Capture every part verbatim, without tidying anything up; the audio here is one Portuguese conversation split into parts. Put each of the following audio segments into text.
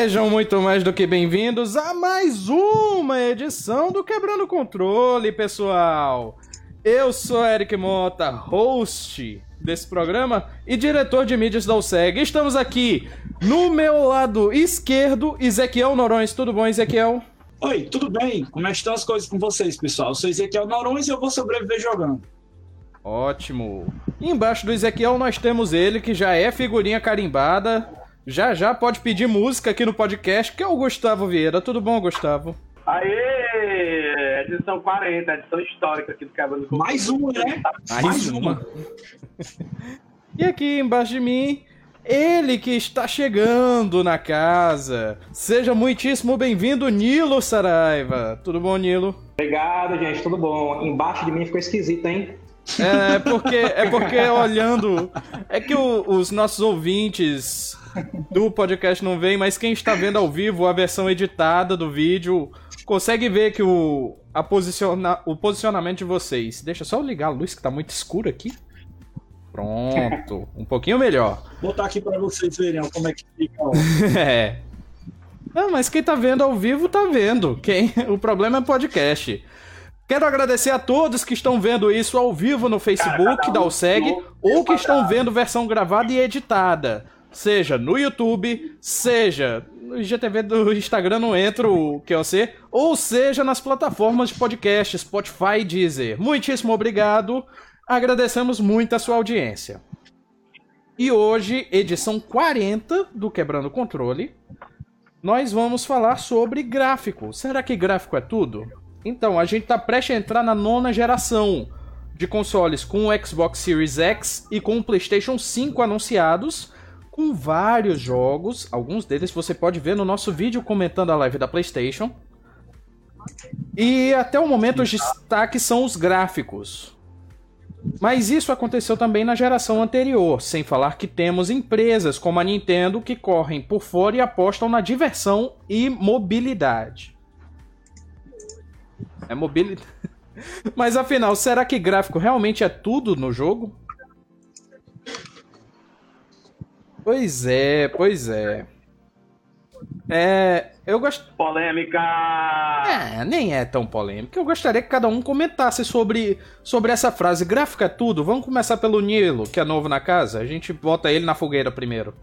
Sejam muito mais do que bem-vindos a mais uma edição do Quebrando o Controle, pessoal. Eu sou Eric Mota, host desse programa e diretor de mídias da U S E G. Estamos aqui no meu lado esquerdo, Ezequiel Norões. Tudo bom, Ezequiel? Oi, tudo bem? Como é que estão as coisas com vocês, pessoal? Eu sou Ezequiel Norões e eu vou sobreviver jogando. Ótimo. E embaixo do Ezequiel nós temos ele, que já é figurinha carimbada. Já já pode pedir música aqui no podcast, que é o Gustavo Vieira. Tudo bom, Gustavo? Aê! Edição quarenta, edição histórica aqui do Quebrando o Controle. Mais uma, né? Mais, Mais uma. uma. E aqui embaixo de mim, ele que está chegando na casa. Seja muitíssimo bem-vindo, Nilo Saraiva. Tudo bom, Nilo? Obrigado, gente. Tudo bom. Embaixo de mim ficou esquisito, hein? É porque, é porque olhando... É que o, os nossos ouvintes do podcast não veem, mas quem está vendo ao vivo a versão editada do vídeo consegue ver que o, a posiciona, o posicionamento de vocês... Deixa eu só ligar a luz que tá muito escuro aqui. Pronto, um pouquinho melhor. Vou botar aqui para vocês verem como é que fica. É. Não, mas quem tá vendo ao vivo tá vendo. Quem... O problema é podcast. Quero agradecer a todos que estão vendo isso ao vivo no Facebook Cara, um da U S E G ou que estão vendo versão gravada e editada. Seja no YouTube, seja no I G T V do Instagram, não entra o Q O C, ou seja nas plataformas de podcast, Spotify e Deezer. Muitíssimo obrigado. Agradecemos muito a sua audiência. E hoje, edição quarenta do Quebrando o Controle, nós vamos falar sobre gráfico. Será que gráfico é tudo? Então, a gente está prestes a entrar na nona geração de consoles com o Xbox Series X e com o PlayStation cinco anunciados, com vários jogos. Alguns deles você pode ver no nosso vídeo comentando a live da PlayStation. E até o momento os destaques são os gráficos. Mas isso aconteceu também na geração anterior, sem falar que temos empresas como a Nintendo que correm por fora e apostam na diversão e mobilidade. É mobilidade. Mas afinal, será que gráfico realmente é tudo no jogo? Pois é, pois é. É, eu gosto... Polêmica! É, nem é tão polêmica. Eu gostaria que cada um comentasse sobre, sobre essa frase. Gráfico é tudo? Vamos começar pelo Nilo, que é novo na casa. A gente bota ele na fogueira primeiro.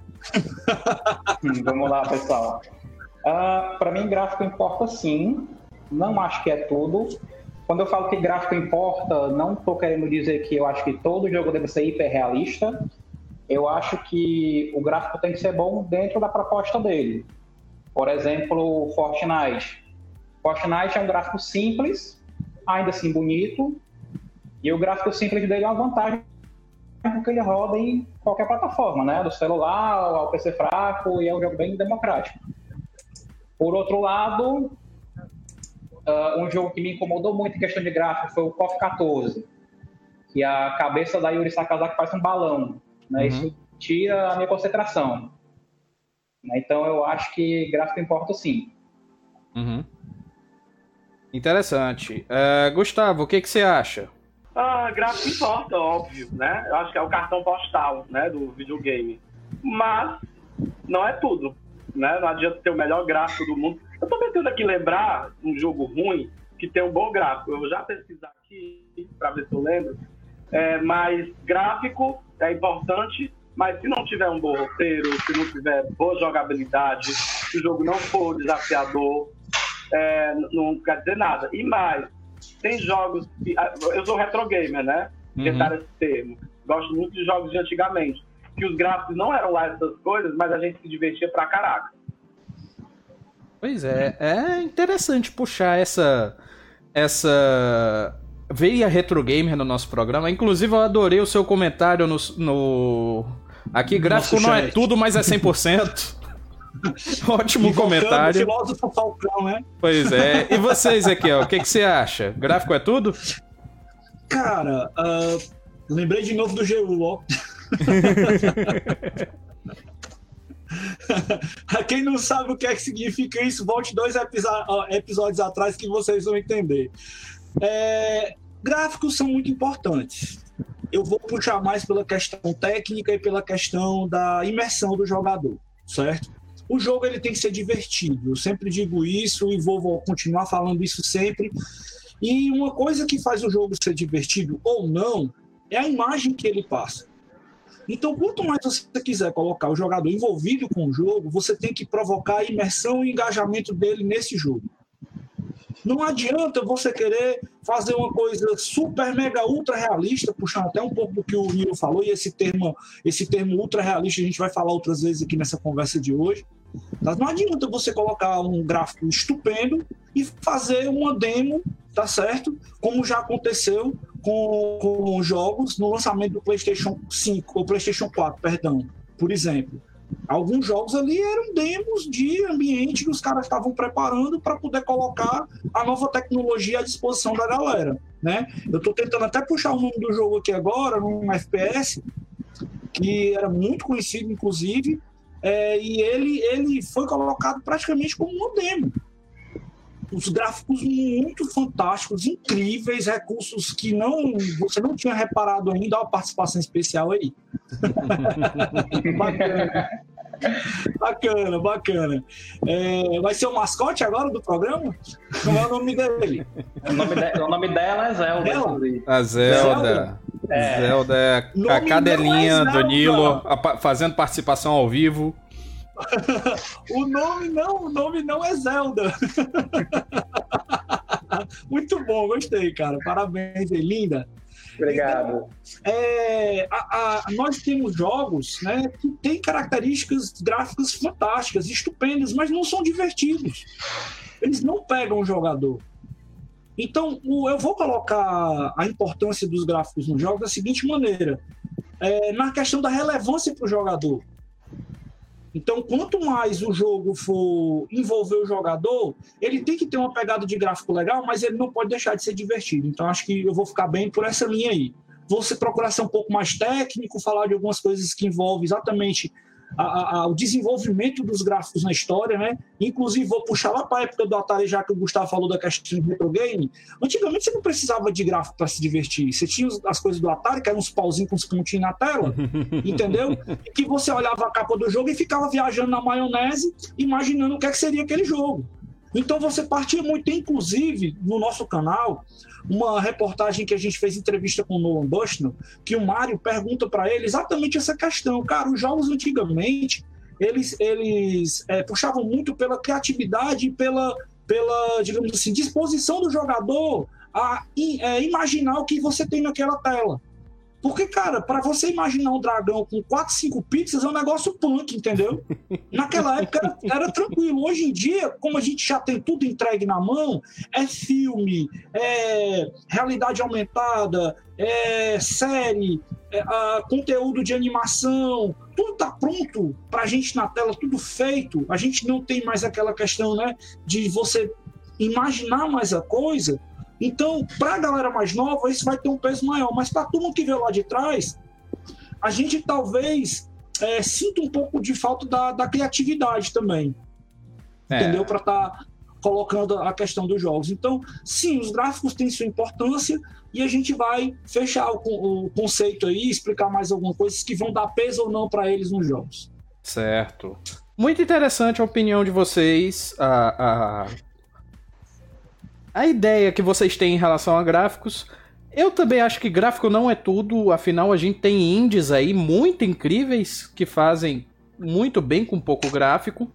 Vamos lá, pessoal. Uh, para mim, gráfico importa sim. Não acho que é tudo. Quando eu falo que gráfico importa, não estou querendo dizer que eu acho que todo jogo deve ser hiperrealista. Eu acho que o gráfico tem que ser bom dentro da proposta dele. Por exemplo, Fortnite. Fortnite é um gráfico simples, ainda assim bonito, e o gráfico simples dele é uma vantagem porque ele roda em qualquer plataforma, né? Do celular ao P C fraco, e é um jogo bem democrático. Por outro lado, uh, um jogo que me incomodou muito em questão de gráfico foi o K O F quatorze, que a cabeça da Yuri Sakazaki parece um balão. Né? Uhum. Isso tira a minha concentração. Né? Então eu acho que gráfico importa sim. Uhum. Interessante. Uh, Gustavo, o que, que você acha? Ah, gráfico importa, óbvio, né? Eu acho que é o cartão postal, né, do videogame. Mas não é tudo, né? Não adianta ter o melhor gráfico do mundo. Eu tô tentando aqui lembrar um jogo ruim que tem um bom gráfico. Eu vou já pesquisar aqui para ver se eu lembro. É, mas gráfico é importante, mas se não tiver um bom roteiro, se não tiver boa jogabilidade, se o jogo não for desafiador, é, não quer dizer nada. E mais, tem jogos que... Eu sou retro gamer, né? Inventar uhum. esse termo. Gosto muito de jogos de antigamente, que os gráficos não eram lá essas coisas, mas a gente se divertia pra caraca. Pois é, é interessante puxar essa... essa... veio a Retro Gamer no nosso programa. Inclusive, eu adorei o seu comentário no... no... Aqui, gráfico não é tudo, mas é cem por cento. Ótimo comentário. Filósofo Falcão, né? Pois é. E você, Ezequiel, o que, que você acha? Gráfico é tudo? Cara, uh, lembrei de novo do G U, ó. Pra quem não sabe o que é que significa isso, volte dois episódios atrás que vocês vão entender. É, gráficos são muito importantes. Eu vou puxar mais pela questão técnica e pela questão da imersão do jogador, certo? o jogo ele tem que ser divertido. Eu sempre digo isso e vou, vou continuar falando isso sempre. E uma coisa que faz o jogo ser divertido ou não é a imagem que ele passa. Então, quanto mais você quiser colocar o jogador envolvido com o jogo, você tem que provocar a imersão e engajamento dele nesse jogo. Não adianta você querer fazer uma coisa super, mega, ultra realista, puxando até um pouco do que o Nilo falou, e esse termo, esse termo ultra realista a gente vai falar outras vezes aqui nessa conversa de hoje. Mas não adianta você colocar um gráfico estupendo e fazer uma demo, tá certo? Como já aconteceu com, com jogos no lançamento do PlayStation cinco, ou PlayStation quatro, perdão, por exemplo. Alguns jogos ali eram demos de ambiente que os caras estavam preparando para poder colocar a nova tecnologia à disposição da galera, né? Eu estou tentando até puxar o nome do jogo aqui agora, num F P S, que era muito conhecido, inclusive, é, e ele, ele foi colocado praticamente como um demo. Os gráficos muito fantásticos, incríveis, recursos que não, você não tinha reparado ainda. Olha a participação especial aí. Bacana. Bacana, bacana. É, vai ser o mascote agora do programa? Como é o nome dele? O nome, de, o nome dela é Zelda. Ela? A Zelda. Zelda é, Zelda é a cadelinha é do Nilo, fazendo participação ao vivo. O nome não, o nome não é Zelda. Muito bom, gostei, cara. Parabéns, é linda. Obrigado. Então, é, a, a, nós temos jogos, né, que têm características gráficas fantásticas, estupendas, mas não são divertidos. Eles não pegam o jogador. Então, o, eu vou colocar a importância dos gráficos no jogo da seguinte maneira: é, na questão da relevância para o jogador. Então, quanto mais o jogo for envolver o jogador, ele tem que ter uma pegada de gráfico legal, mas ele não pode deixar de ser divertido. Então, acho que eu vou ficar bem por essa linha aí. Vou procurar ser um pouco mais técnico, falar de algumas coisas que envolvem exatamente a, a, o desenvolvimento dos gráficos na história, né? Inclusive, vou puxar lá para a época do Atari, já que o Gustavo falou da questão do retro game. Antigamente, você não precisava de gráfico para se divertir. Você tinha as coisas do Atari, que eram uns pauzinhos com uns pontinhos na tela, entendeu? E que você olhava a capa do jogo e ficava viajando na maionese, imaginando o que, é que seria aquele jogo. Então, você partia muito, inclusive, no nosso canal, uma reportagem que a gente fez entrevista com o Nolan Bushnell, que o Mário pergunta para ele exatamente essa questão. Cara, os jogos antigamente, eles, eles é, puxavam muito pela criatividade e pela, pela, digamos assim, disposição do jogador a é, imaginar o que você tem naquela tela. Porque, cara, para você imaginar um dragão com quatro, cinco pixels é um negócio punk, entendeu? Naquela época era, era tranquilo. Hoje em dia, como a gente já tem tudo entregue na mão, é filme, é realidade aumentada, é série, é a, conteúdo de animação, tudo tá pronto pra gente na tela, tudo feito. A gente não tem mais aquela questão, né, de você imaginar mais a coisa. Então, para a galera mais nova, isso vai ter um peso maior. Mas para a turma que veio lá de trás, a gente talvez é, sinta um pouco de falta da, da criatividade também. É. Entendeu? Para estar tá colocando a questão dos jogos. Então, sim, os gráficos têm sua importância e a gente vai fechar o, o conceito aí, explicar mais algumas coisas que vão dar peso ou não para eles nos jogos. Certo. Muito interessante a opinião de vocês. A... a... A ideia que vocês têm em relação a gráficos, eu também acho que gráfico não é tudo, afinal a gente tem indies aí muito incríveis que fazem muito bem com pouco gráfico,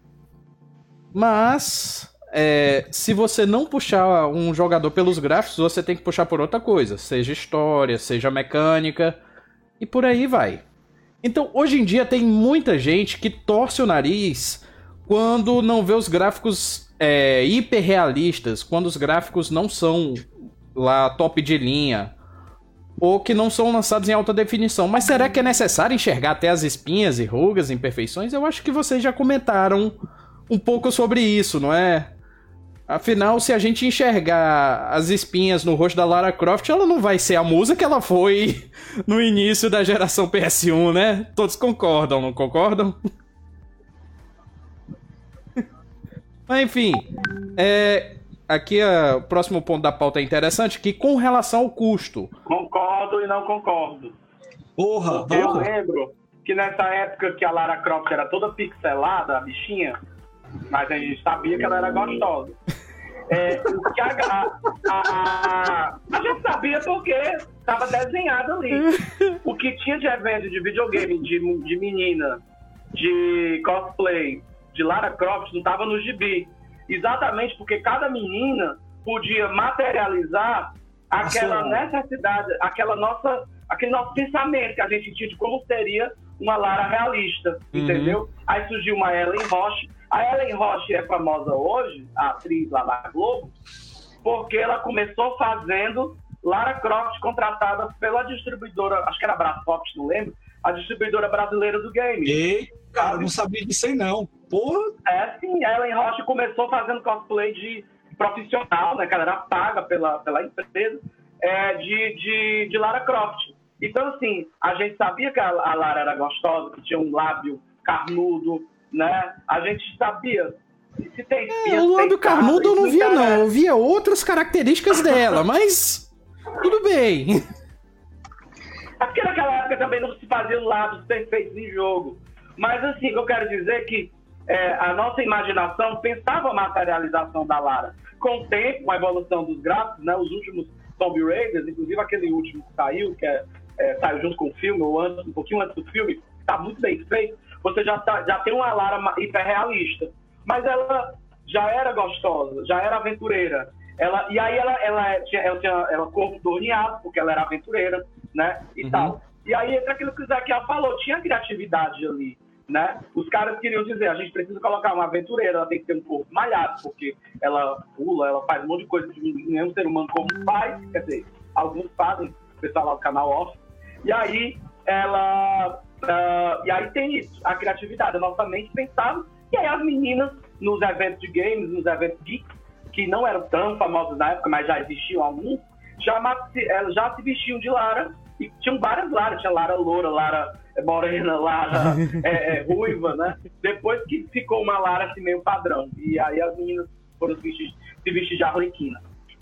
mas é, se você não puxar um jogador pelos gráficos, você tem que puxar por outra coisa, seja história, seja mecânica, e por aí vai. Então hoje em dia tem muita gente que torce o nariz quando não vê os gráficos É, hiperrealistas, quando os gráficos não são lá top de linha, ou que não são lançados em alta definição. Mas será que é necessário enxergar até as espinhas e rugas, imperfeições? Eu acho que vocês já comentaram um pouco sobre isso, não é? Afinal, se a gente enxergar as espinhas no rosto da Lara Croft, ela não vai ser a musa que ela foi no início da geração P S um, né? Todos concordam, não concordam? Mas enfim, é, aqui a, o próximo ponto da pauta é interessante, que com relação ao custo... Concordo e não concordo. Porra, eu lembro que que nessa época que a Lara Croft era toda pixelada, a bichinha, mas a gente sabia que ela era gostosa. É, o que a, a, a, a gente sabia porque estava desenhado ali. O que tinha de evento de videogame, de, de menina, de cosplay, de Lara Croft, não estava no gibi. Exatamente porque cada menina podia materializar aquela necessidade, aquela nossa, aquele nosso pensamento que a gente tinha de como seria uma Lara realista, uhum. entendeu? Aí surgiu uma Ellen Roche. A Ellen Roche é famosa hoje, a atriz lá da Globo, porque ela começou fazendo Lara Croft contratada pela distribuidora, acho que era Brasfox, não lembro, a distribuidora brasileira do game. Ei, cara, não sabia disso aí não. Porra! É, sim, a Ellen Roche começou fazendo cosplay de profissional, né, cara, era paga pela, pela empresa, é, de, de, de Lara Croft. Então, assim, a gente sabia que a, a Lara era gostosa, que tinha um lábio carnudo, né? A gente sabia. Se tem espinha, é, o lábio carnudo eu não via, não. Eu via outras características dela, mas tudo bem. É porque naquela época também não se faziam lábios perfeitos em jogo. Mas, assim, o que eu quero dizer é que é, a nossa imaginação pensava a materialização da Lara. Com o tempo, com a evolução dos gráficos, né? Os últimos Tomb Raiders, inclusive aquele último que saiu, que é, é, saiu junto com o filme, ou antes, um pouquinho antes do filme, está muito bem feito. Você já, tá, já tem uma Lara hiperrealista. Mas ela já era gostosa, já era aventureira. Ela, e aí ela, ela tinha, ela tinha ela corpo torneado, porque ela era aventureira, né? E uhum. tal. E aí entra aquilo que o Zequiel falou, tinha criatividade ali, né? Os caras queriam dizer, a gente precisa colocar uma aventureira, ela tem que ter um corpo malhado, porque ela pula, ela faz um monte de coisa que nenhum ser humano como faz, quer dizer, alguns fazem, o pessoal lá do canal off. E aí ela... Uh, e aí tem isso, a criatividade, a nossa mente pensava, e aí as meninas nos eventos de games, nos eventos geeks, que não eram tão famosos na época, mas já existiam alguns, já, elas já se vestiam de Lara, e tinham várias Lara, tinha Lara loura, Lara morena, Lara é, é, ruiva, né? Depois que ficou uma Lara assim meio padrão, e aí as meninas foram se vestir, se vestir de Arlequina.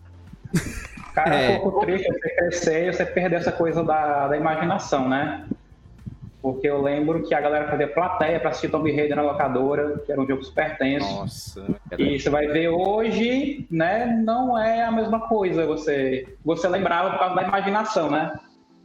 Cara, é um pouco triste você crescer e você perder essa coisa da, da imaginação, né? Porque eu lembro que a galera fazia plateia pra assistir Tomb Raider na locadora, que era um jogo super tenso. Nossa. E você vai ver hoje, né, não é a mesma coisa. Você, você lembrava por causa da imaginação, né?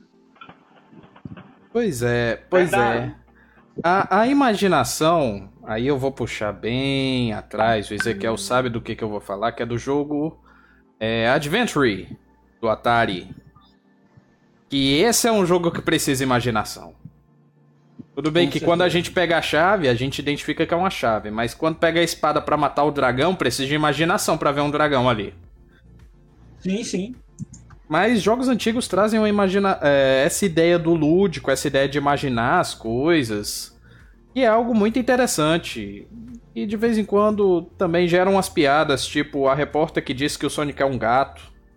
Pois é, pois Verdade. é. A, a imaginação, aí eu vou puxar bem atrás, o Ezequiel sabe do que, que eu vou falar, que é do jogo é, Adventure, do Atari. Que esse é um jogo que precisa de imaginação. Tudo bem que quando a gente pega a chave, a gente identifica que é uma chave, mas quando pega a espada pra matar o dragão, precisa de imaginação pra ver um dragão ali. Sim, sim. Mas jogos antigos trazem uma imagina... é, essa ideia do lúdico, essa ideia de imaginar as coisas, e é algo muito interessante. E de vez em quando também geram umas piadas, tipo a repórter que disse que o Sonic é um gato.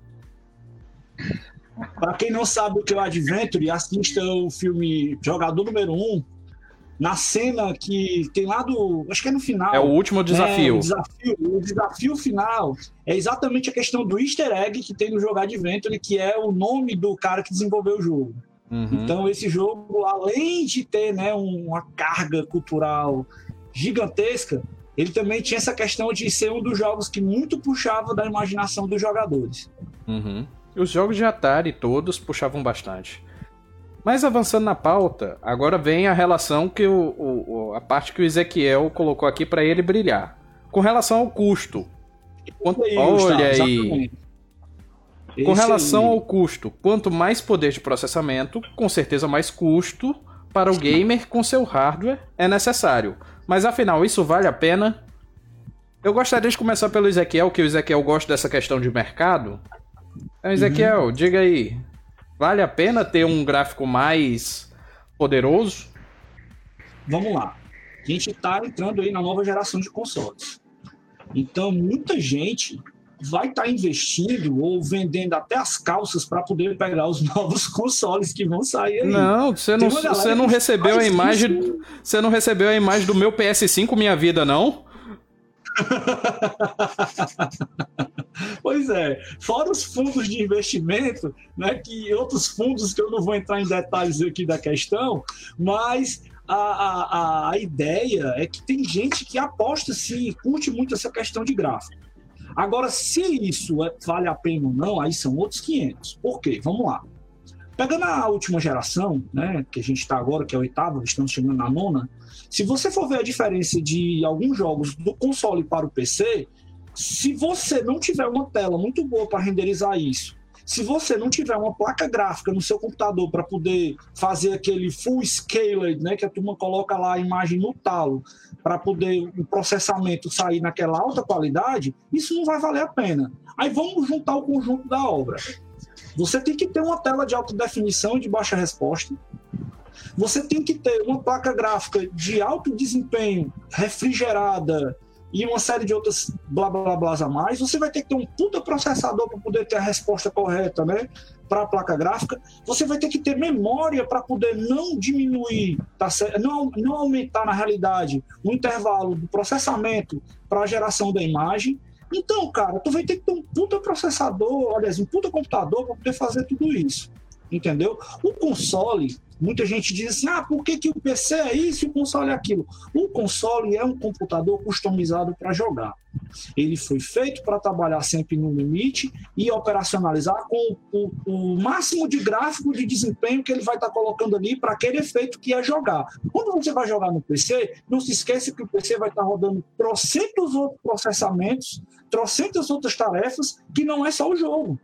Para quem não sabe o que é o Adventure, assista o filme Jogador Número um, na cena que tem lá do... acho que é no final. É o último desafio. É, o desafio. O desafio final é exatamente a questão do easter egg que tem no jogo Adventure, que é o nome do cara que desenvolveu o jogo. Uhum. Então esse jogo, além de ter, né, uma carga cultural gigantesca, ele também tinha essa questão de ser um dos jogos que muito puxava da imaginação dos jogadores. Uhum. Os jogos de Atari todos puxavam bastante. Mas avançando na pauta, agora vem a relação que o, o a parte que o Ezequiel colocou aqui para ele brilhar. Com relação ao custo. Quanto, aí, olha Gustavo, aí. Com relação aí. ao custo, quanto mais poder de processamento, com certeza mais custo para o gamer com seu hardware é necessário. Mas afinal, isso vale a pena? Eu gostaria de começar pelo Ezequiel, que o Ezequiel gosta dessa questão de mercado. Então, Ezequiel, uhum. diga aí, vale a pena ter um gráfico mais poderoso? Vamos lá. A gente está entrando aí na nova geração de consoles. Então, muita gente vai estar tá investindo ou vendendo até as calças para poder pegar os novos consoles que vão sair aí. Não, você não, você não recebeu a imagem, isso. Você não recebeu a imagem do meu P S cinco Minha Vida, não? Pois é, fora os fundos de investimento, né, que outros fundos que eu não vou entrar em detalhes aqui da questão, mas a, a, a ideia é que tem gente que aposta sim, curte muito essa questão de gráfico. Agora, se isso vale a pena ou não, aí são outros quinhentos. Por quê? Vamos lá. Pegando a última geração, né, que a gente está agora, que é a oitava, estamos chegando na nona, se você for ver a diferença de alguns jogos do console para o P C, se você não tiver uma tela muito boa para renderizar isso, se você não tiver uma placa gráfica no seu computador para poder fazer aquele full scaled, né, que a turma coloca lá a imagem no talo, para poder o processamento sair naquela alta qualidade, isso não vai valer a pena. Aí vamos juntar o conjunto da obra. Você tem que ter uma tela de alta definição e de baixa resposta. Você tem que ter uma placa gráfica de alto desempenho, refrigerada, e uma série de outras blá blá blá a mais. Você vai ter que ter um puta processador para poder ter a resposta correta, né, para a placa gráfica. Você vai ter que ter memória para poder não diminuir, tá certo? não, não aumentar na realidade o intervalo do processamento para a geração da imagem. Então, cara, tu vai ter que ter um puta processador, aliás, um puta computador para poder fazer tudo isso, entendeu? O console, muita gente diz assim, ah, por que, que o P C é isso e o console é aquilo? O console é um computador customizado para jogar. Ele foi feito para trabalhar sempre no limite e operacionalizar com o, o máximo de gráfico de desempenho que ele vai estar tá colocando ali para aquele efeito que é jogar. Quando você vai jogar no P C, não se esqueça que o P C vai estar tá rodando trocentos outros processamentos, trocentas outras tarefas, que não é só o jogo.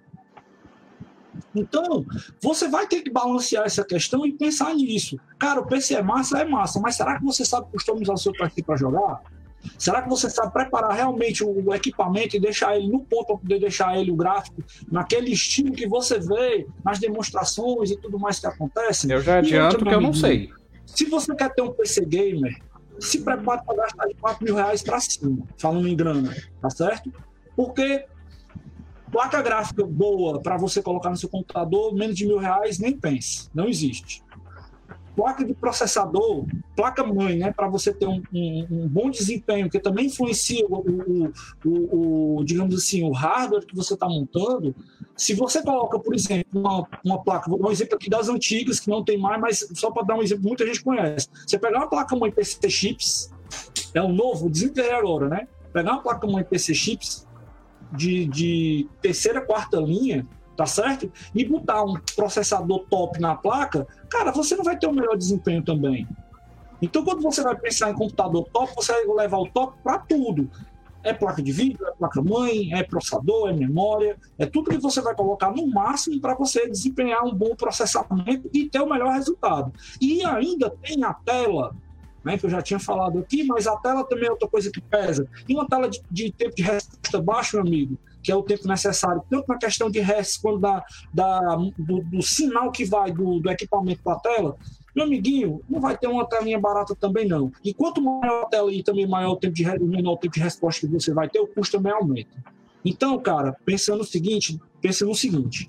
Então, você vai ter que balancear essa questão e pensar nisso. Cara, o P C é massa, é massa, mas será que você sabe customizar o seu P C para jogar? Será que você sabe preparar realmente o equipamento e deixar ele no ponto para poder deixar ele o gráfico naquele estilo que você vê nas demonstrações e tudo mais que acontece? Eu já adianto que eu não sei. Se você quer ter um P C gamer, se prepare para gastar de quatro mil reais para cima, falando em grana, tá certo? Porque placa gráfica boa para você colocar no seu computador, menos de mil reais, nem pense, não existe. Placa de processador, placa-mãe, né, para você ter um, um, um bom desempenho, que também influencia o, o, o, o, digamos assim, o hardware que você está montando. Se você coloca, por exemplo, uma, uma placa, vou dar um exemplo aqui das antigas, que não tem mais, mas só para dar um exemplo, muita gente conhece. Você pegar uma placa-mãe P C Chips, é o novo, desenterrei agora, né? Pegar uma placa-mãe P C Chips de, de terceira, quarta linha, tá certo? E botar um processador top na placa, cara, você não vai ter o melhor desempenho também. Então, quando você vai pensar em computador top, você vai levar o top para tudo. É placa de vídeo, é placa-mãe, é processador, é memória, é tudo que você vai colocar no máximo para você desempenhar um bom processamento e ter o melhor resultado. E ainda tem a tela, né, que eu já tinha falado aqui, mas a tela também é outra coisa que pesa. E uma tela de, de tempo de resposta baixo, meu amigo, que é o tempo necessário, tanto na questão de res, quanto da, da, do, do sinal que vai do, do equipamento para a tela, meu amiguinho, não vai ter uma telinha barata também não. E quanto maior a tela e também maior o tempo de, menor o tempo de resposta que você vai ter, o custo também aumenta. Então, cara, pensando no seguinte, pensa no seguinte,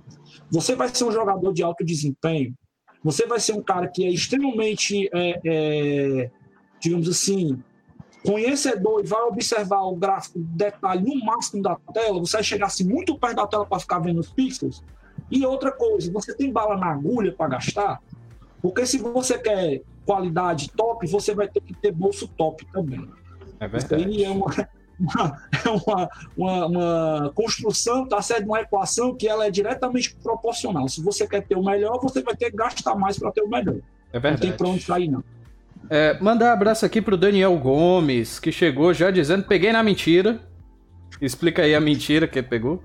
você vai ser um jogador de alto desempenho, você vai ser um cara que é extremamente, é, é, digamos assim, conhecedor e vai observar o gráfico de detalhe no máximo da tela, você vai chegar assim muito perto da tela para ficar vendo os pixels. E outra coisa, você tem bala na agulha para gastar? Porque se você quer qualidade top, você vai ter que ter bolso top também. É verdade. Isso aí é uma, uma, uma, uma, uma construção, tá certo? Uma equação que ela é diretamente proporcional. Se você quer ter o melhor, você vai ter que gastar mais para ter o melhor. É verdade. Não tem pra onde sair, não. É, mandar um abraço aqui pro Daniel Gomes, que chegou já dizendo, peguei na mentira. Explica aí a mentira que ele pegou.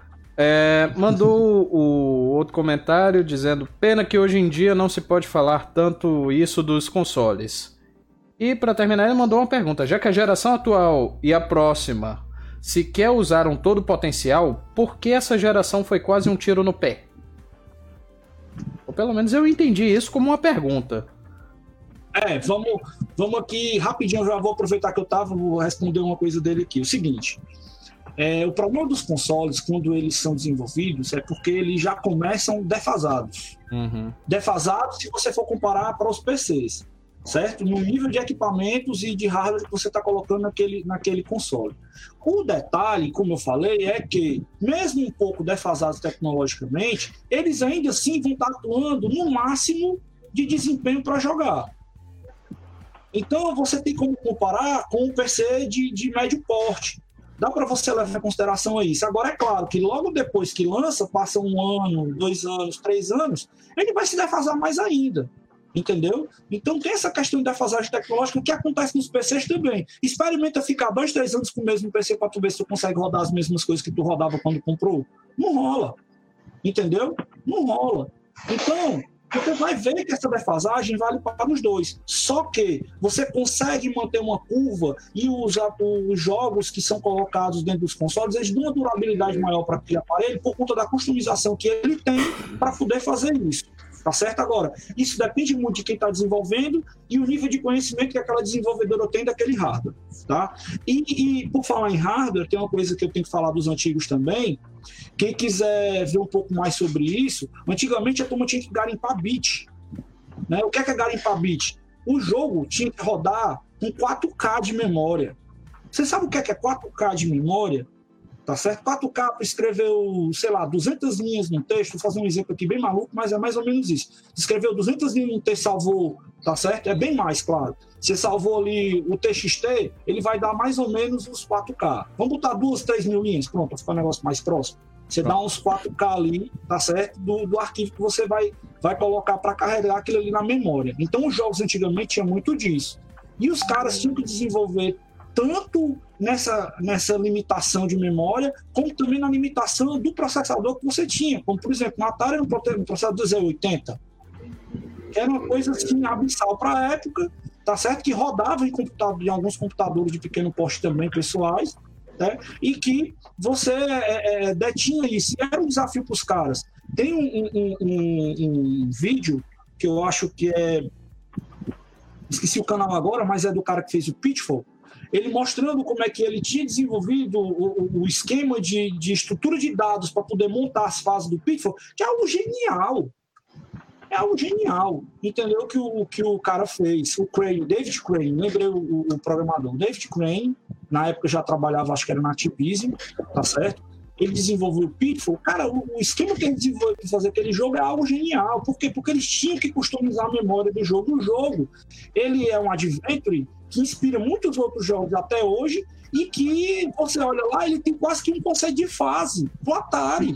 É, mandou o outro comentário dizendo, pena que hoje em dia não se pode falar tanto isso dos consoles. E para terminar ele mandou uma pergunta, já que a geração atual e a próxima sequer usaram todo o potencial, por que essa geração foi quase um tiro no pé? Ou pelo menos eu entendi isso como uma pergunta. É, vamos, vamos aqui rapidinho, eu já vou aproveitar que eu tava, vou responder uma coisa dele aqui. O seguinte, é, o problema dos consoles, quando eles são desenvolvidos, é porque eles já começam defasados. Uhum. Defasados se você for comparar para os P Cs, certo? No nível de equipamentos e de hardware que você está colocando naquele, naquele console. O detalhe, como eu falei, é que, mesmo um pouco defasados tecnologicamente, eles ainda assim vão estar atuando no máximo de desempenho para jogar. Então, você tem como comparar com um P C de, de médio porte. Dá para você levar em consideração isso. Agora, é claro que logo depois que lança, passa um ano, dois anos, três anos, ele vai se defasar mais ainda. Entendeu? Então, tem essa questão de defasagem tecnológica que acontece nos P Cs também. Experimenta ficar dois, três anos com o mesmo P C para tu ver se tu consegue rodar as mesmas coisas que tu rodava quando comprou. Não rola. Entendeu? Não rola. Então... Você vai ver que essa defasagem vale para os dois. Só que você consegue manter uma curva e os, os jogos que são colocados dentro dos consoles, eles dão uma durabilidade maior para aquele aparelho por conta da customização que ele tem para poder fazer isso. Tá certo? Agora, isso depende muito de quem está desenvolvendo e o nível de conhecimento que aquela desenvolvedora tem daquele hardware. Tá? E, e por falar em hardware, tem uma coisa que eu tenho que falar dos antigos também. Quem quiser ver um pouco mais sobre isso, antigamente a turma tinha que garimpar bit. Né? O que é, que é garimpar bit? O jogo tinha que rodar com quatro K de memória. Você sabe o que é, que é quatro K de memória? Tá certo? quatro K escreveu, sei lá, duzentas linhas num texto, vou fazer um exemplo aqui bem maluco, mas é mais ou menos isso. Escreveu duzentas linhas num texto, salvou, tá certo? É bem mais, claro. Você salvou ali o T X T, ele vai dar mais ou menos uns quatro K. Vamos botar duas, três mil linhas, pronto, para ficar um negócio mais próximo. Você dá uns quatro K ali, tá certo? Do, do arquivo que você vai, vai colocar para carregar aquilo ali na memória. Então, os jogos antigamente tinham muito disso. E os caras tinham que desenvolver tanto nessa, nessa limitação de memória, como também na limitação do processador que você tinha. Como, por exemplo, o Atari era um processador zero oitenta, que era uma coisa assim, abissal para a época, tá certo? Que rodava em, computador, em alguns computadores de pequeno porte também, pessoais, né? E que você é, é, detinha isso. E era um desafio para os caras. Tem um, um, um, um vídeo que eu acho que é... Esqueci o canal agora, mas é do cara que fez o Pitfall, ele mostrando como é que ele tinha desenvolvido o, o, o esquema de, de estrutura de dados para poder montar as fases do Pitfall, que é algo genial. É algo genial. Entendeu? Que o que o cara fez. O Crane, David Crane, lembrei o, o, o programador. David Crane, na época já trabalhava, acho que era na Activision, tá certo? Ele desenvolveu o Pitfall. Cara, o, o esquema que ele desenvolveu para fazer aquele jogo é algo genial. Por quê? Porque eles tinham que customizar a memória do jogo. O jogo, ele é um adventure que inspira muitos outros jogos até hoje e que, você olha lá, ele tem quase que um conceito de fase do Atari.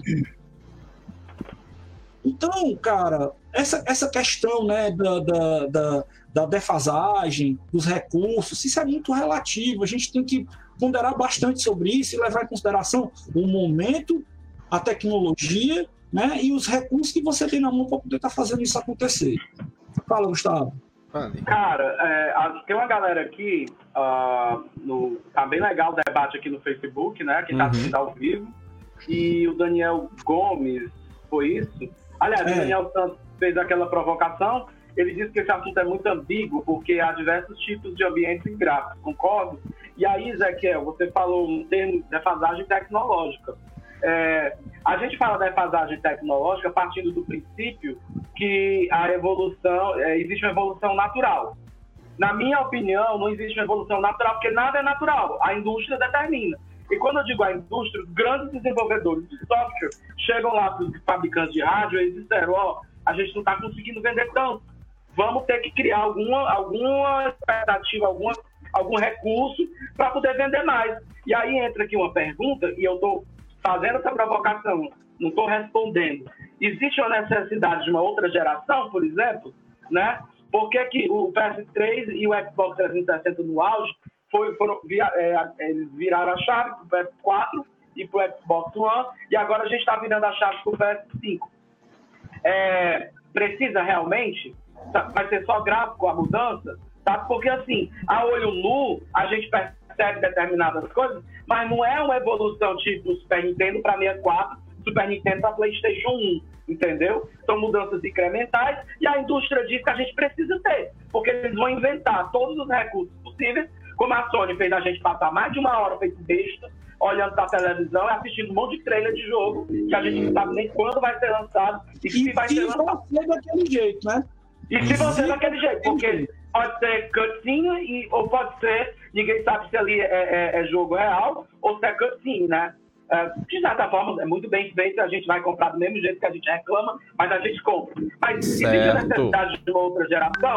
Então, cara, essa, essa questão, né, da, da, da, da defasagem, dos recursos, isso é muito relativo. A gente tem que ponderar bastante sobre isso e levar em consideração o momento, a tecnologia, né, e os recursos que você tem na mão para poder estar tá fazendo isso acontecer. Fala, Gustavo. Cara, é, tem uma galera aqui, uh, no, tá bem legal o debate aqui no Facebook, né, que tá uhum. assistindo ao vivo, e o Daniel Gomes, foi isso? Aliás, é. o Daniel Santos fez aquela provocação, ele disse que esse assunto é muito ambíguo, porque há diversos tipos de ambientes gráficos, concordo? E aí, Ezequiel, você falou um termo de defasagem tecnológica. É, a gente fala da defasagem tecnológica partindo do princípio que a evolução, é, existe uma evolução natural. Na minha opinião, não existe uma evolução natural, porque nada é natural, a indústria determina. E quando eu digo a indústria, os grandes desenvolvedores de software chegam lá para os fabricantes de rádio e disseram, ó, oh, a gente não está conseguindo vender tanto, vamos ter que criar alguma, alguma expectativa, alguma, algum recurso para poder vender mais. E aí entra aqui uma pergunta, e eu estou fazendo essa provocação, não estou respondendo. Existe uma necessidade de uma outra geração, por exemplo, né? Por que que o P S três e o Xbox trezentos e sessenta no auge foi, foram, via, é, eles viraram a chave para o P S quatro e para o Xbox One, e agora a gente está virando a chave para o P S cinco. É, precisa realmente? Vai ser só gráfico a mudança? Tá? Porque assim, a olho nu, a gente percebe determinadas coisas, mas não é uma evolução tipo Super Nintendo para sessenta e quatro, Super Nintendo para PlayStation um, entendeu? São mudanças incrementais e a indústria diz que a gente precisa ter, porque eles vão inventar todos os recursos possíveis, como a Sony fez a gente passar mais de uma hora feito besta, olhando para a televisão e assistindo um monte de trailer de jogo, que a gente não sabe nem quando vai ser lançado e se vai ser lançado. E se daquele jeito, né? E se você é daquele jeito, porque pode ser cutscene e, ou pode ser, ninguém sabe se ali é, é, é jogo real ou se é cutscene, né? É, de certa forma, é muito bem feito, a gente vai comprar do mesmo jeito que a gente reclama, mas a gente compra. Mas existe a necessidade de uma outra geração?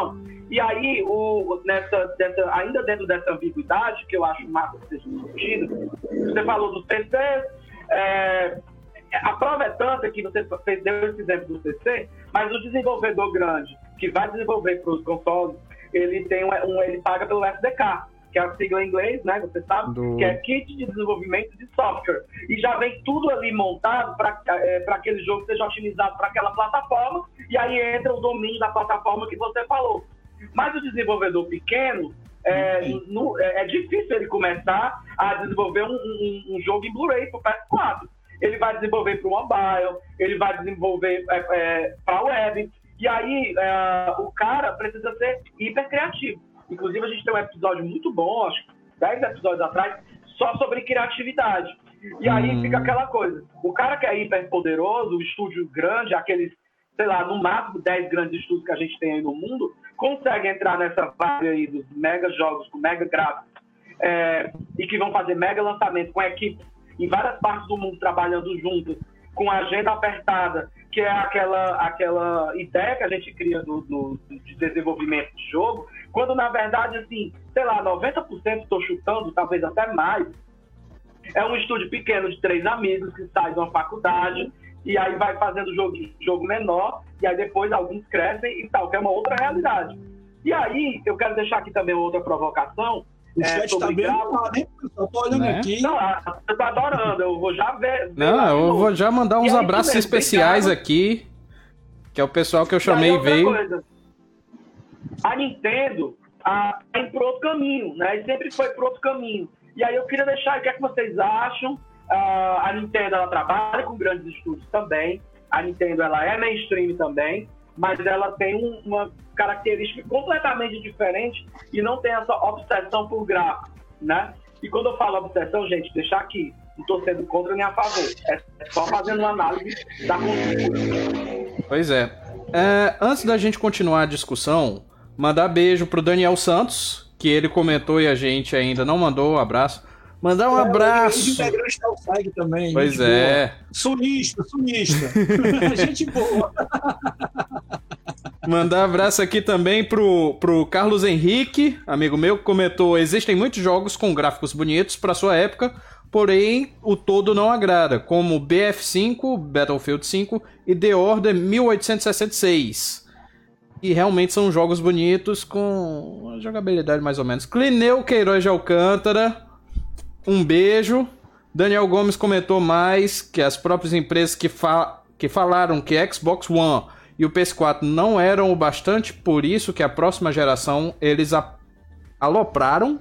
E aí, o, nessa, dessa, ainda dentro dessa ambiguidade, que eu acho massa que seja discutido, você falou dos P Cs, é, a prova é tanta que você fez, deu esse exemplo do P C, mas o desenvolvedor grande, que vai desenvolver para os consoles, ele, tem um, um, ele paga pelo S D K, que é a sigla em inglês, né? Você sabe, do... que é Kit de Desenvolvimento de Software. E já vem tudo ali montado para é, para aquele jogo seja otimizado para aquela plataforma, e aí entra o domínio da plataforma que você falou. Mas o desenvolvedor pequeno, é, no, é, é difícil ele começar a desenvolver um, um, um jogo em Blu-ray para o P S quatro. Ele vai desenvolver para o mobile, ele vai desenvolver é, é, para a web, e aí é, o cara precisa ser hiper criativo. Inclusive, a gente tem um episódio muito bom, acho que dez episódios atrás, só sobre criatividade. E aí hum. fica aquela coisa, o cara que é hiper poderoso, o estúdio grande, aqueles, sei lá, no máximo dez grandes estúdios que a gente tem aí no mundo, consegue entrar nessa vaga aí dos mega jogos, com mega gráficos, é, e que vão fazer mega lançamentos com equipes em várias partes do mundo trabalhando juntas, com agenda apertada, que é aquela, aquela ideia que a gente cria do, do, de desenvolvimento de jogo, quando na verdade, assim, sei lá, noventa por cento estou chutando, talvez até mais, é um estúdio pequeno de três amigos que sai de uma faculdade e aí vai fazendo jogo, jogo menor, e aí depois alguns crescem e tal, que é uma outra realidade. E aí, eu quero deixar aqui também outra provocação. O chat é, tá bem animado, hein? Eu tô olhando né? aqui. Não, eu tô adorando, eu vou já ver. ver Não, eu novo. vou já mandar uns abraços mesmo, especiais aqui, que é o pessoal que eu chamei e veio. Coisa, a Nintendo a, tá indo por outro caminho, né? E sempre foi por outro caminho. E aí eu queria deixar o que é que vocês acham. Uh, a Nintendo, ela trabalha com grandes estúdios também. A Nintendo, ela é mainstream também, mas ela tem um, uma característica completamente diferente e não tem essa obsessão por gráfico, né? E quando eu falo obsessão, gente, deixar aqui, não estou sendo contra nem a favor. É só fazendo uma análise da cultura. Pois é. é. Antes da gente continuar a discussão, mandar beijo pro Daniel Santos, que ele comentou e a gente ainda não mandou um abraço. Mandar um é, abraço. O Negrão está segue também. Pois é. Boa. Sulista, sulista. Gente boa. Mandar um abraço aqui também pro, pro Carlos Henrique, amigo meu, que comentou: existem muitos jogos com gráficos bonitos para sua época, porém o todo não agrada, como B F cinco, Battlefield cinco e The Order mil oitocentos e sessenta e seis. E realmente são jogos bonitos com uma jogabilidade mais ou menos. Clineu Queiroz de Alcântara, um beijo. Daniel Gomes comentou mais que as próprias empresas que, fa- que falaram que Xbox One e o P S quatro não eram o bastante, por isso que a próxima geração eles a- alopraram.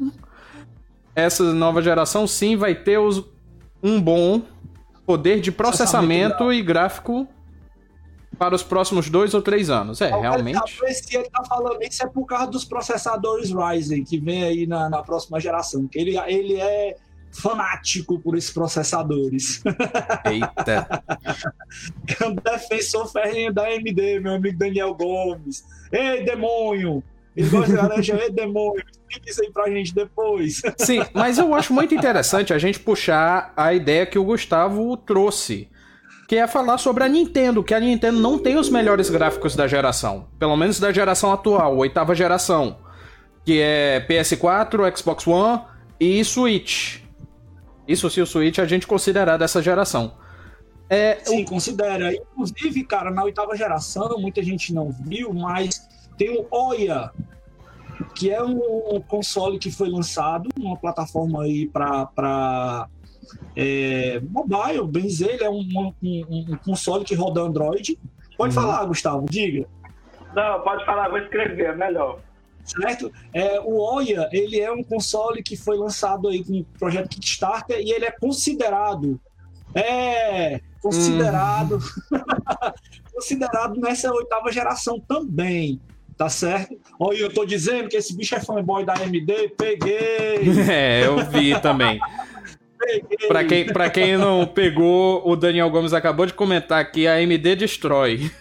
Essa nova geração sim vai ter os, um bom poder de processamento, processamento e gráfico para os próximos dois ou três anos. É, realmente. Se ele tá falando isso é por causa dos processadores Ryzen que vem aí na, na próxima geração, que ele, ele é fanático por esses processadores. Eita. É um defensor ferrenho da A M D, meu amigo Daniel Gomes. Ei, demônio! Ele gosta de laranja, ei, demônio! Explica isso aí pra gente depois. Sim, mas eu acho muito interessante a gente puxar a ideia que o Gustavo trouxe, que é falar sobre a Nintendo, que a Nintendo não tem os melhores gráficos da geração. Pelo menos da geração atual, oitava geração. Que é P S quatro, Xbox One e Switch. Isso se o Switch a gente considerar dessa geração. É, Sim, o... considera. Inclusive, cara, na oitava geração, muita gente não viu, mas tem o Oya, que é um console que foi lançado, uma plataforma aí para é, mobile, bem dizer, ele é um, um, um console que roda Android. Pode uhum. falar, Gustavo, diga. Não, pode falar, vou escrever, é melhor. Certo? É, o Oya, ele é um console que foi lançado aí com o projeto Kickstarter e ele é considerado, é, considerado, hum. considerado nessa oitava geração também, tá certo? Olha, eu tô dizendo que esse bicho é fanboy da A M D, peguei! É, eu vi também. Pra quem, pra quem não pegou, o Daniel Gomes acabou de comentar aqui, a A M D destrói.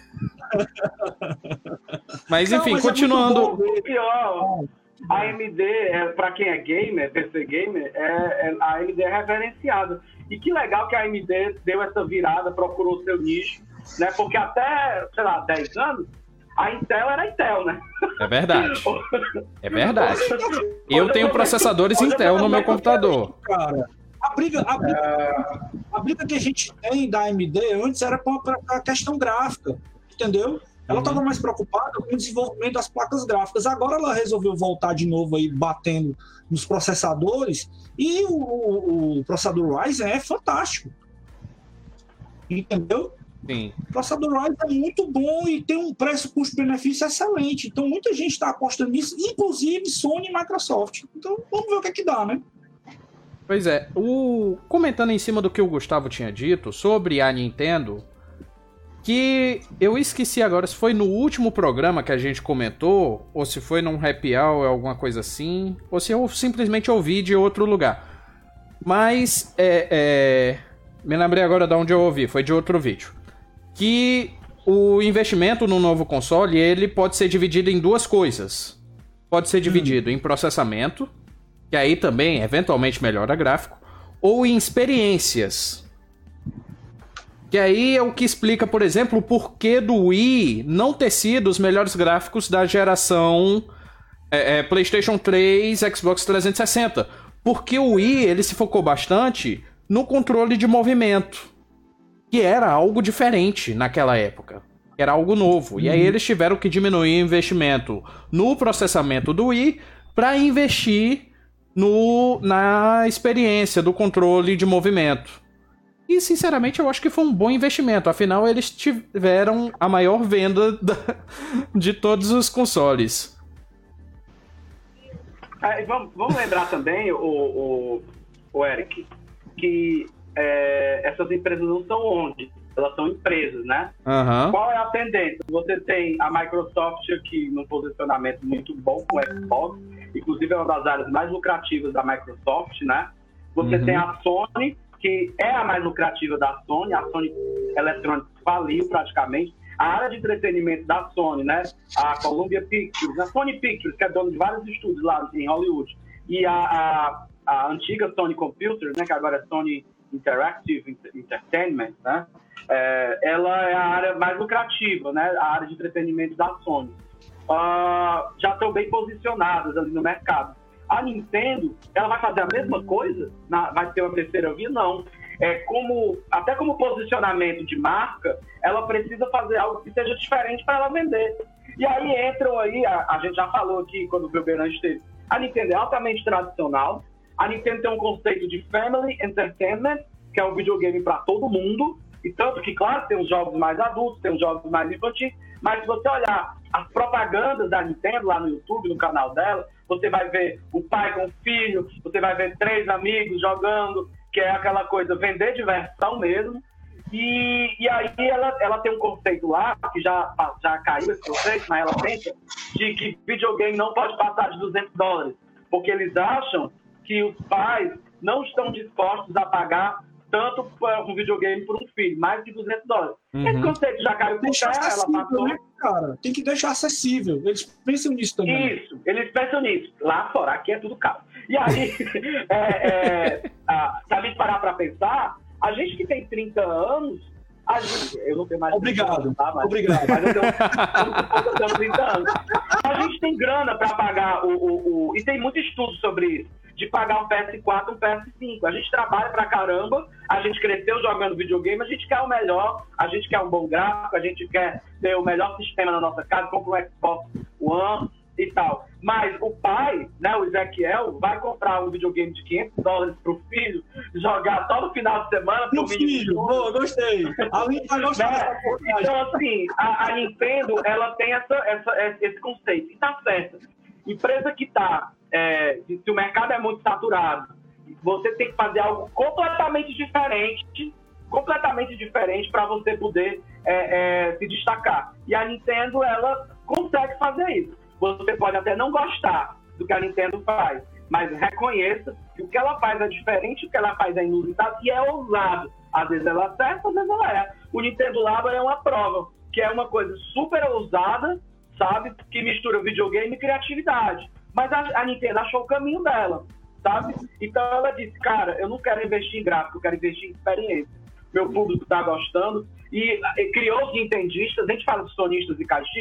Mas enfim, não, mas continuando. É o pior, a A M D, é, pra quem é gamer, P C gamer, é, é, a A M D é reverenciada. E que legal que a A M D deu essa virada, procurou seu nicho, né? Porque até, sei lá, dez anos, a Intel era a Intel, né? É verdade. É verdade. Eu tenho processadores Intel no meu computador. Cara, a briga, a briga, a briga que a gente tem da A M D antes era com a questão gráfica, entendeu? Ela estava mais preocupada com o desenvolvimento das placas gráficas. Agora ela resolveu voltar de novo aí, batendo nos processadores, e o, o, o processador Ryzen é fantástico. Entendeu? Sim. O processador Ryzen é muito bom e tem um preço custo-benefício excelente. Então muita gente está apostando nisso, inclusive Sony e Microsoft. Então vamos ver o que é que dá, né? Pois é, o... comentando em cima do que o Gustavo tinha dito sobre a Nintendo, que eu esqueci agora se foi no último programa que a gente comentou, ou se foi num happy hour, alguma coisa assim, ou se eu simplesmente ouvi de outro lugar. Mas, é, é... me lembrei agora de onde eu ouvi, foi de outro vídeo. Que o investimento no novo console, ele pode ser dividido em duas coisas. Pode ser dividido hum. em processamento, que aí também, eventualmente, melhora gráfico, ou em experiências. Que aí é o que explica, por exemplo, o porquê do Wii não ter sido os melhores gráficos da geração é, é, PlayStation três, Xbox trezentos e sessenta. Porque o Wii, ele se focou bastante no controle de movimento, que era algo diferente naquela época. Era algo novo. Uhum. E aí eles tiveram que diminuir o investimento no processamento do Wii para investir no, na experiência do controle de movimento. E, sinceramente, eu acho que foi um bom investimento. Afinal, eles tiveram a maior venda da, de todos os consoles. É, vamos, vamos lembrar também, o, o, o Eric, que é, essas empresas não são onde? Elas são empresas, né? Uhum. Qual é a tendência? Você tem a Microsoft aqui num posicionamento muito bom com o Xbox, inclusive é uma das áreas mais lucrativas da Microsoft, né? Você uhum. tem a Sony, que é a mais lucrativa da Sony. A Sony Electronics faliu praticamente. A área de entretenimento da Sony, né? A Columbia Pictures, a Sony Pictures, que é dona de vários estúdios lá em Hollywood, e a, a, a antiga Sony Computers, né? Que agora é Sony Interactive Entertainment, né? É, ela é a área mais lucrativa, né? A área de entretenimento da Sony. Uh, já estão bem posicionadas ali no mercado. A Nintendo, ela vai fazer a mesma coisa? Na, vai ter uma terceira via? Não. É como, até como posicionamento de marca, ela precisa fazer algo que seja diferente para ela vender. E aí entram aí, a, a gente já falou aqui quando o Belberante esteve, a Nintendo é altamente tradicional, a Nintendo tem um conceito de Family Entertainment, que é um videogame para todo mundo, e tanto que, claro, tem os jogos mais adultos, tem os jogos mais infantis, mas se você olhar as propagandas da Nintendo lá no YouTube, no canal dela, você vai ver o pai com o filho, você vai ver três amigos jogando, que é aquela coisa, vender diversão mesmo. E, e aí ela, ela tem um conceito lá, que já, já caiu esse conceito, mas ela pensa de que videogame não pode passar de duzentos dólares, porque eles acham que os pais não estão dispostos a pagar tanto um videogame por um filho, mais de duzentos dólares. Uhum. Esse conceito já caiu por terra, ela passou... Né, cara? Tem que deixar acessível. Eles pensam nisso também. Isso, eles pensam nisso. Lá fora, aqui é tudo caro. E aí, é, é, a, se a gente parar para pensar, a gente que tem trinta anos, a gente, eu não tenho mais... Obrigado, anos, tá? mas, obrigado. Mas eu tenho, eu tenho trinta anos. A gente tem grana para pagar o, o, o... E tem muito estudo sobre isso. De pagar um P S quatro, um P S cinco. A gente trabalha pra caramba, a gente cresceu jogando videogame, a gente quer o melhor, a gente quer um bom gráfico, a gente quer ter o melhor sistema na nossa casa, compra um Xbox One e tal. Mas o pai, né, o Ezequiel, vai comprar um videogame de quinhentos dólares pro filho, jogar todo final de semana pro Meu filho. Boa, gostei. A Lin tá gostando né? Então, assim, a, a Nintendo, ela tem essa, essa, esse conceito, e tá certo. Empresa que tá... É, se o mercado é muito saturado, você tem que fazer algo completamente diferente, completamente diferente para você poder é, é, se destacar. E a Nintendo, ela consegue fazer isso. Você pode até não gostar do que a Nintendo faz, mas reconheça que o que ela faz é diferente, o que ela faz é inusitado e é ousado. Às vezes ela acerta, às vezes ela erra. O Nintendo Labo é uma prova, que é uma coisa super ousada, sabe? Que mistura videogame e criatividade. Mas a, a Nintendo achou o caminho dela, sabe? Então ela disse, cara, eu não quero investir em gráfico, eu quero investir em experiência. Meu público está gostando. E, e criou os nintendistas, a gente fala de sonistas e caixistas,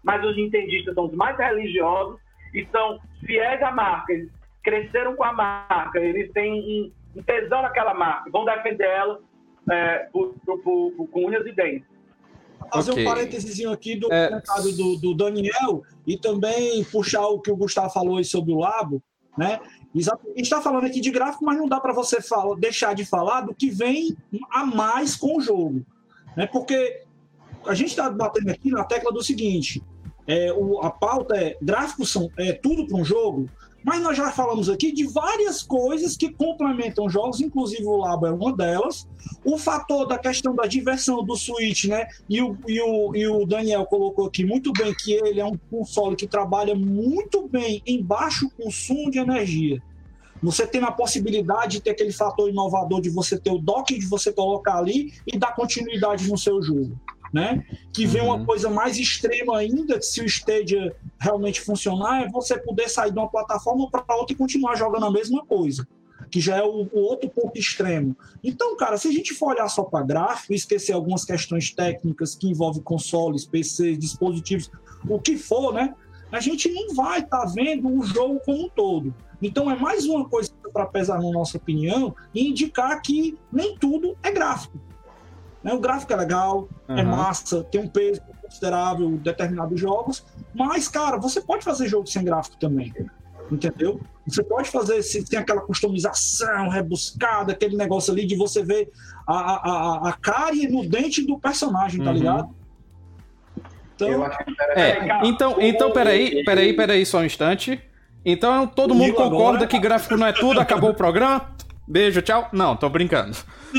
mas os nintendistas são os mais religiosos e são fiéis à marca, eles cresceram com a marca, eles têm um, um tesão naquela marca, vão defender ela é, por, por, por, com unhas e dentes. Fazer Okay. um parênteses aqui do É... comentário do, do Daniel e também puxar o que o Gustavo falou aí sobre o Labo, né? A gente está falando aqui de gráfico, mas não dá para você falar, deixar de falar do que vem a mais com o jogo, né? Porque a gente está batendo aqui na tecla do seguinte, é, o, a pauta é gráficos são é, tudo para um jogo, mas nós já falamos aqui de várias coisas que complementam jogos, inclusive o Labo é uma delas. O fator da questão da diversão do Switch, né? E o, e o, e o Daniel colocou aqui muito bem que ele é um console que trabalha muito bem em baixo consumo de energia. Você tem a possibilidade de ter aquele fator inovador de você ter o dock, de você colocar ali e dar continuidade no seu jogo, né? Que vem uma coisa mais extrema ainda, que se o Stadia realmente funcionar, é você poder sair de uma plataforma para outra e continuar jogando a mesma coisa, que já é o, o outro ponto extremo. Então, cara, se a gente for olhar só para gráfico e esquecer algumas questões técnicas que envolvem consoles, P Cs, dispositivos, o que for, né? A gente não vai estar tá vendo o jogo como um todo. Então, é mais uma coisa para pesar na nossa opinião e indicar que nem tudo é gráfico. O gráfico é legal, uhum. é massa, tem um peso considerável em determinados jogos, mas, cara, você pode fazer jogo sem gráfico também, entendeu? Você pode fazer, se tem aquela customização rebuscada, aquele negócio ali de você ver a, a, a cárie no dente do personagem, tá uhum. ligado? Então, é, então, então peraí, peraí, peraí só um instante. Então, todo mundo concorda agora... que gráfico não é tudo, acabou o programa? Beijo, tchau. Não, tô brincando.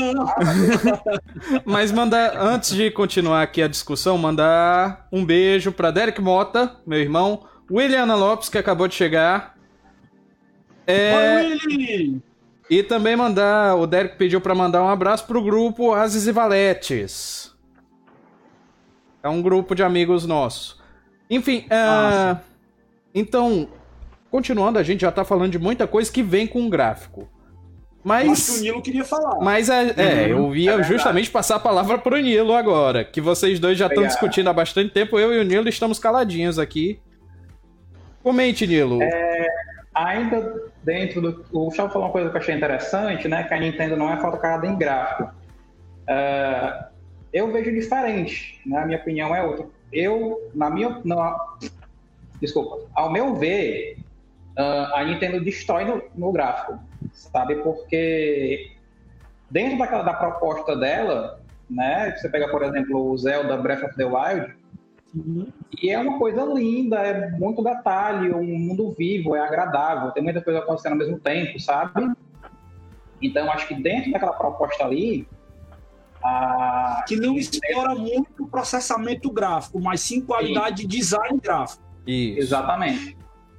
Mas mandar, antes de continuar aqui a discussão, mandar um beijo pra Derek Mota, meu irmão, William Lopes, que acabou de chegar. É... Oi, Willy! E também mandar, o Derek pediu pra mandar um abraço pro grupo Ases e Valetes. É um grupo de amigos nossos. Enfim, uh... então, continuando, a gente já tá falando de muita coisa que vem com gráfico. Mas, acho que o Nilo queria falar. Mas é, é eu ia é justamente passar a palavra pro Nilo agora, que vocês dois já estão discutindo há bastante tempo, eu e o Nilo estamos caladinhos aqui. Comente, Nilo. É, ainda dentro do... O Chavo falou uma coisa que eu achei interessante, né, que a Nintendo não é focada em gráfico. Uh, eu vejo diferente, né, a minha opinião é outra. Eu, na minha... Na, desculpa. Ao meu ver, uh, a Nintendo destrói no, no gráfico. Sabe, porque dentro daquela, da proposta dela, né, você pega, por exemplo, o Zelda Breath of the Wild, uhum. e é uma coisa linda, é muito detalhe, um mundo vivo, é agradável, tem muita coisa acontecendo ao mesmo tempo, sabe? Então, acho que dentro daquela proposta ali... A... Que não explora muito o processamento gráfico, mas sim qualidade sim. de design gráfico. Isso. Exatamente.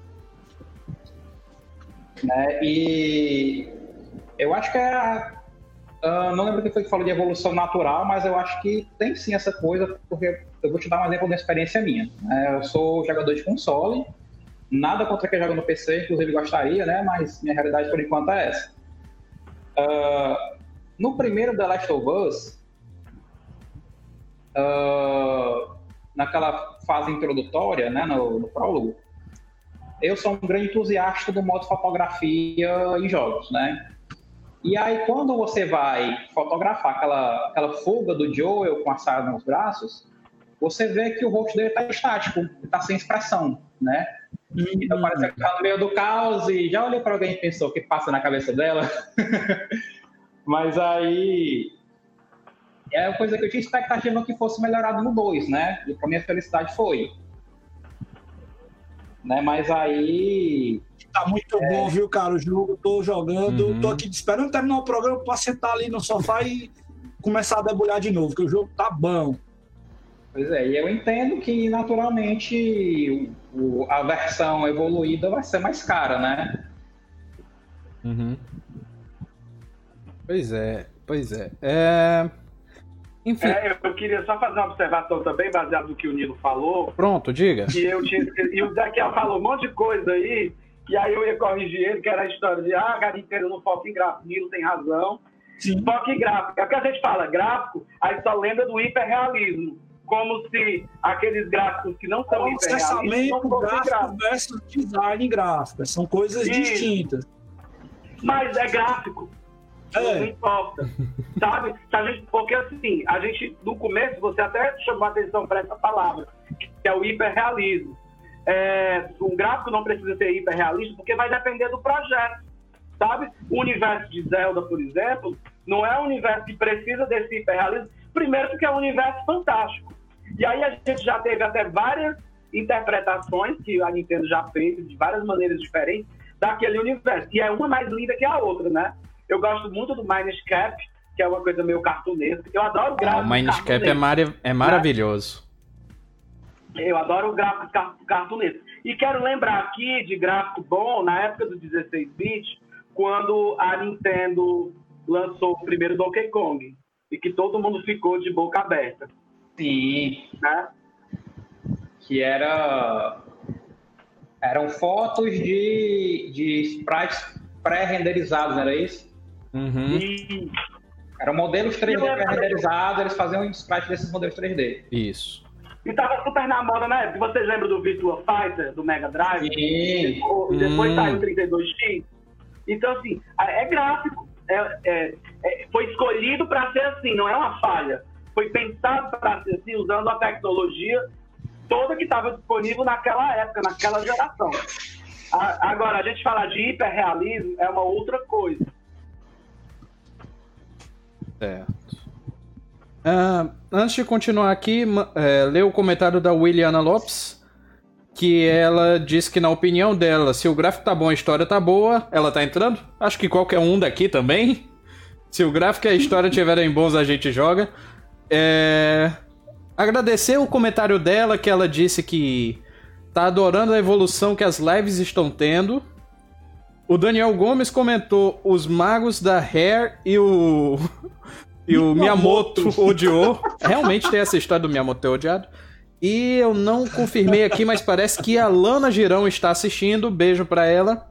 Né? E eu acho que é uh, não lembro quem foi que falou de evolução natural, mas eu acho que tem sim essa coisa, porque eu vou te dar um exemplo da experiência minha, né? Eu sou jogador de console, nada contra quem joga no P C, inclusive gostaria, né? Mas minha realidade por enquanto é essa. Uh, no primeiro The Last of Us, uh, naquela fase introdutória, né, no, no prólogo, eu sou um grande entusiasta do modo fotografia em jogos, né? E aí, quando você vai fotografar aquela, aquela fuga do Joel com a Sarah nos braços, você vê que o rosto dele está estático, está sem expressão, né? Então parece que está no meio do caos e já olhei para alguém e pensou o que passa na cabeça dela. Mas aí... é uma coisa que eu tinha expectativa que fosse melhorado no dois, né? E para minha felicidade foi. Né, mas aí... Tá muito é... bom, viu, cara? O jogo, tô jogando, uhum. tô aqui esperando terminar o programa pra sentar ali no sofá e começar a debulhar de novo, porque o jogo tá bom. Pois é, e eu entendo que naturalmente o, o, a versão evoluída vai ser mais cara, né? Uhum. Pois é, pois é. é... Enfim. É, eu queria só fazer uma observação também, baseado no que o Nilo falou. Pronto, diga. Que eu tinha, e o Daniel falou um monte de coisa aí, e aí eu ia corrigir ele, que era a história de, ah, a Nintendo não foca em gráfico. Nilo tem razão. Sim. Foca em gráfico. É o que a gente fala, gráfico, aí só lembra do hiperrealismo. como se aqueles gráficos que não são hiperrealistas não Processamento gráfico versus design gráfico. São coisas Isso. distintas. Mas é gráfico. É. Não importa. Sabe? A gente, porque assim, a gente, no começo, você até chamou a atenção para essa palavra, que é o hiperrealismo. É, um gráfico não precisa ser hiperrealista porque vai depender do projeto. Sabe? O universo de Zelda, por exemplo, não é um universo que precisa desse hiperrealismo. Primeiro porque é um universo fantástico. E aí a gente já teve até várias interpretações que a Nintendo já fez de várias maneiras diferentes daquele universo. E é uma mais linda que a outra, né? Eu gosto muito do Minish Cap, que é uma coisa meio cartunesca. Eu adoro o gráfico. O Minish Cap é, mar... é maravilhoso. Eu adoro o gráfico cartunesco. E quero lembrar aqui de gráfico bom na época do dezesseis bit, quando a Nintendo lançou o primeiro Donkey Kong. E que todo mundo ficou de boca aberta. Sim. Né? Que era... Eram fotos de, de sprites pré-renderizados, não era isso? Uhum. E... Eram modelos três D pré-renderizados, eles faziam um sprite desses modelos três D. Isso. E tava super na moda na época. Vocês lembram do Virtua Fighter, do Mega Drive? Sim. E depois hum. saiu o trinta e dois X. Então, assim, é gráfico. É, é, é, foi escolhido para ser assim, não é uma falha. Foi pensado para ser assim, usando a tecnologia toda que estava disponível naquela época, naquela geração. A, agora, a gente falar de hiperrealismo é uma outra coisa. Certo. Uh, antes de continuar aqui, é, ler o comentário da Williana Lopes, que ela disse que, na opinião dela, se o gráfico tá bom, a história tá boa. Ela tá entrando? Acho que qualquer um daqui também. Se o gráfico e a história tiverem bons, a gente joga. É... Agradecer o comentário dela, que ela disse que tá adorando a evolução que as lives estão tendo. O Daniel Gomes comentou os magos da Hair e o... E o Miyamoto odiou. Realmente tem essa história do Miyamoto ter odiado. E eu não confirmei aqui, mas parece que a Lana Girão está assistindo. Beijo pra ela.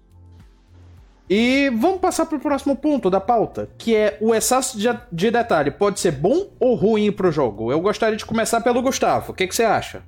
E vamos passar pro próximo ponto da pauta, que é o excesso de, de detalhe. Pode ser bom ou ruim pro jogo? Eu gostaria de começar pelo Gustavo. O que, que você acha?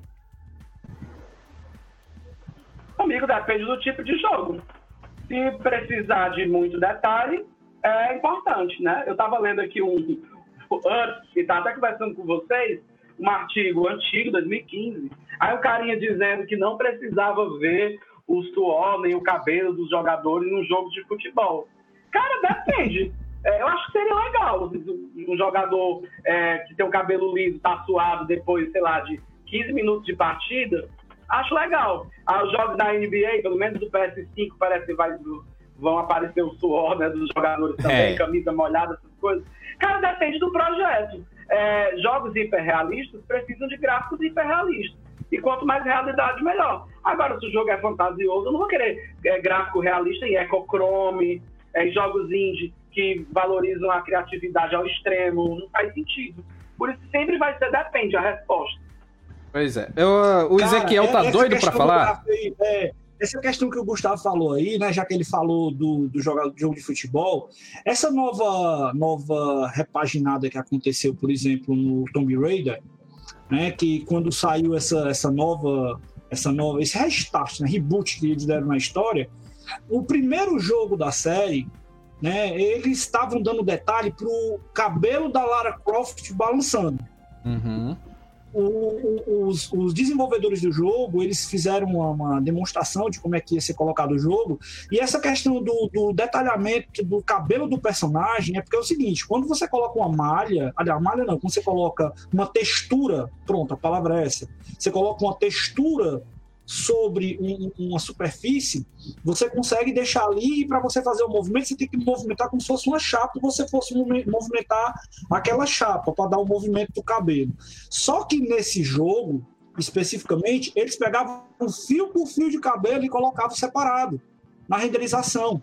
Comigo depende do tipo de jogo. Se precisar de muito detalhe, é importante, né? Eu tava lendo aqui um... antes, e tava até conversando com vocês, um artigo antigo, dois mil e quinze. Aí o carinha dizendo que não precisava ver o suor nem o cabelo dos jogadores num jogo de futebol. Cara, depende. É, eu acho que seria legal um jogador é, que tem o cabelo liso, tá suado depois, sei lá, de quinze minutos de partida. Acho legal. Ah, os jogos da N B A, pelo menos do P S cinco, parece que vai, vão aparecer o suor, né, dos jogadores também, é. camisa molhada, essas coisas. Cara, depende do projeto. É, jogos hiperrealistas precisam de gráficos hiperrealistas. E quanto mais realidade, melhor. Agora, se o jogo é fantasioso, eu não vou querer é, gráfico realista em ecochrome, é, em jogos indie que valorizam a criatividade ao extremo. Não faz sentido. Por isso, sempre vai ser depende a resposta. Pois é. Eu, uh, o Cara, Ezequiel tá doido pra falar? Aí, é, essa questão que o Gustavo falou aí, né, já que ele falou do, do, jogo, do jogo de futebol, essa nova, nova repaginada que aconteceu, por exemplo, no Tomb Raider, né, que quando saiu essa, essa nova, essa nova, esse restart, né, reboot que eles deram na história, o primeiro jogo da série, né, eles estavam dando detalhe pro cabelo da Lara Croft balançando. Uhum. O, o, os, os desenvolvedores do jogo, eles fizeram uma, uma demonstração de como é que ia ser colocado o jogo, e essa questão do, do detalhamento do cabelo do personagem é porque é o seguinte, quando você coloca uma malha, aliás, malha não, quando você coloca uma textura, pronto, a palavra é essa, você coloca uma textura sobre um, uma superfície, você consegue deixar ali, e para você fazer o movimento, você tem que movimentar como se fosse uma chapa, e você fosse movimentar aquela chapa para dar o movimento do cabelo. Só que nesse jogo, especificamente, eles pegavam fio por fio de cabelo e colocavam separado na renderização.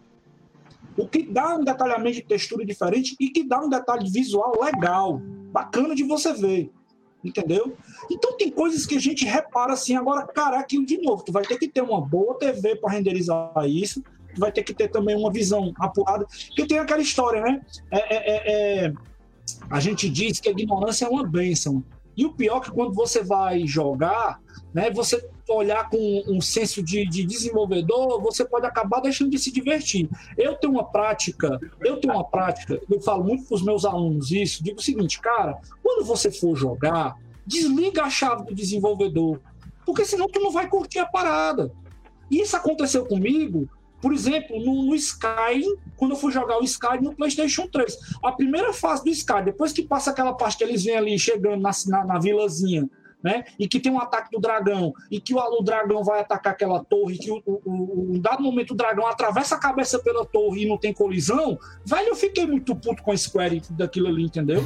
O que dá um detalhamento de textura diferente e que dá um detalhe visual legal, bacana de você ver. Entendeu? Então tem coisas que a gente repara assim, agora, caraca, de novo, tu vai ter que ter uma boa T V para renderizar isso, tu vai ter que ter também uma visão apurada, porque tem aquela história, né? É, é, é, a gente diz que a ignorância é uma bênção, E o pior é que quando você vai jogar, né, você olhar com um senso de, de desenvolvedor, você pode acabar deixando de se divertir. Eu tenho uma prática, eu tenho uma prática, eu falo muito para os meus alunos isso, digo o seguinte, cara, quando você for jogar, desliga a chave do desenvolvedor, porque senão tu não vai curtir a parada. Isso aconteceu comigo, por exemplo, no, no Skyrim, quando eu fui jogar o Skyrim no PlayStation três. A primeira fase do Skyrim, depois que passa aquela parte que eles vêm ali chegando na, na, na vilazinha, né, e que tem um ataque do dragão, e que o, o dragão vai atacar aquela torre, que o, o, o, em dado momento o dragão atravessa a cabeça pela torre e não tem colisão, velho, eu fiquei muito puto com a Square daquilo ali, entendeu?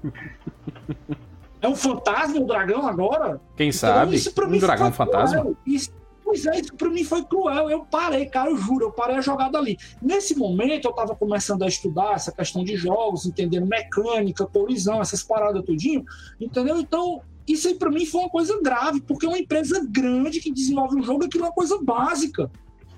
É um fantasma o dragão agora? Quem sabe? Isso pra um mim dragão foi fantasma? cruel. Isso, pois é, isso pra mim foi cruel. Eu parei, cara, eu juro, eu parei a jogada ali. Nesse momento eu tava começando a estudar essa questão de jogos, entendendo mecânica, colisão, essas paradas tudinho, entendeu? Então, isso aí pra mim foi uma coisa grave, porque é uma empresa grande que desenvolve um jogo, aquilo é uma coisa básica.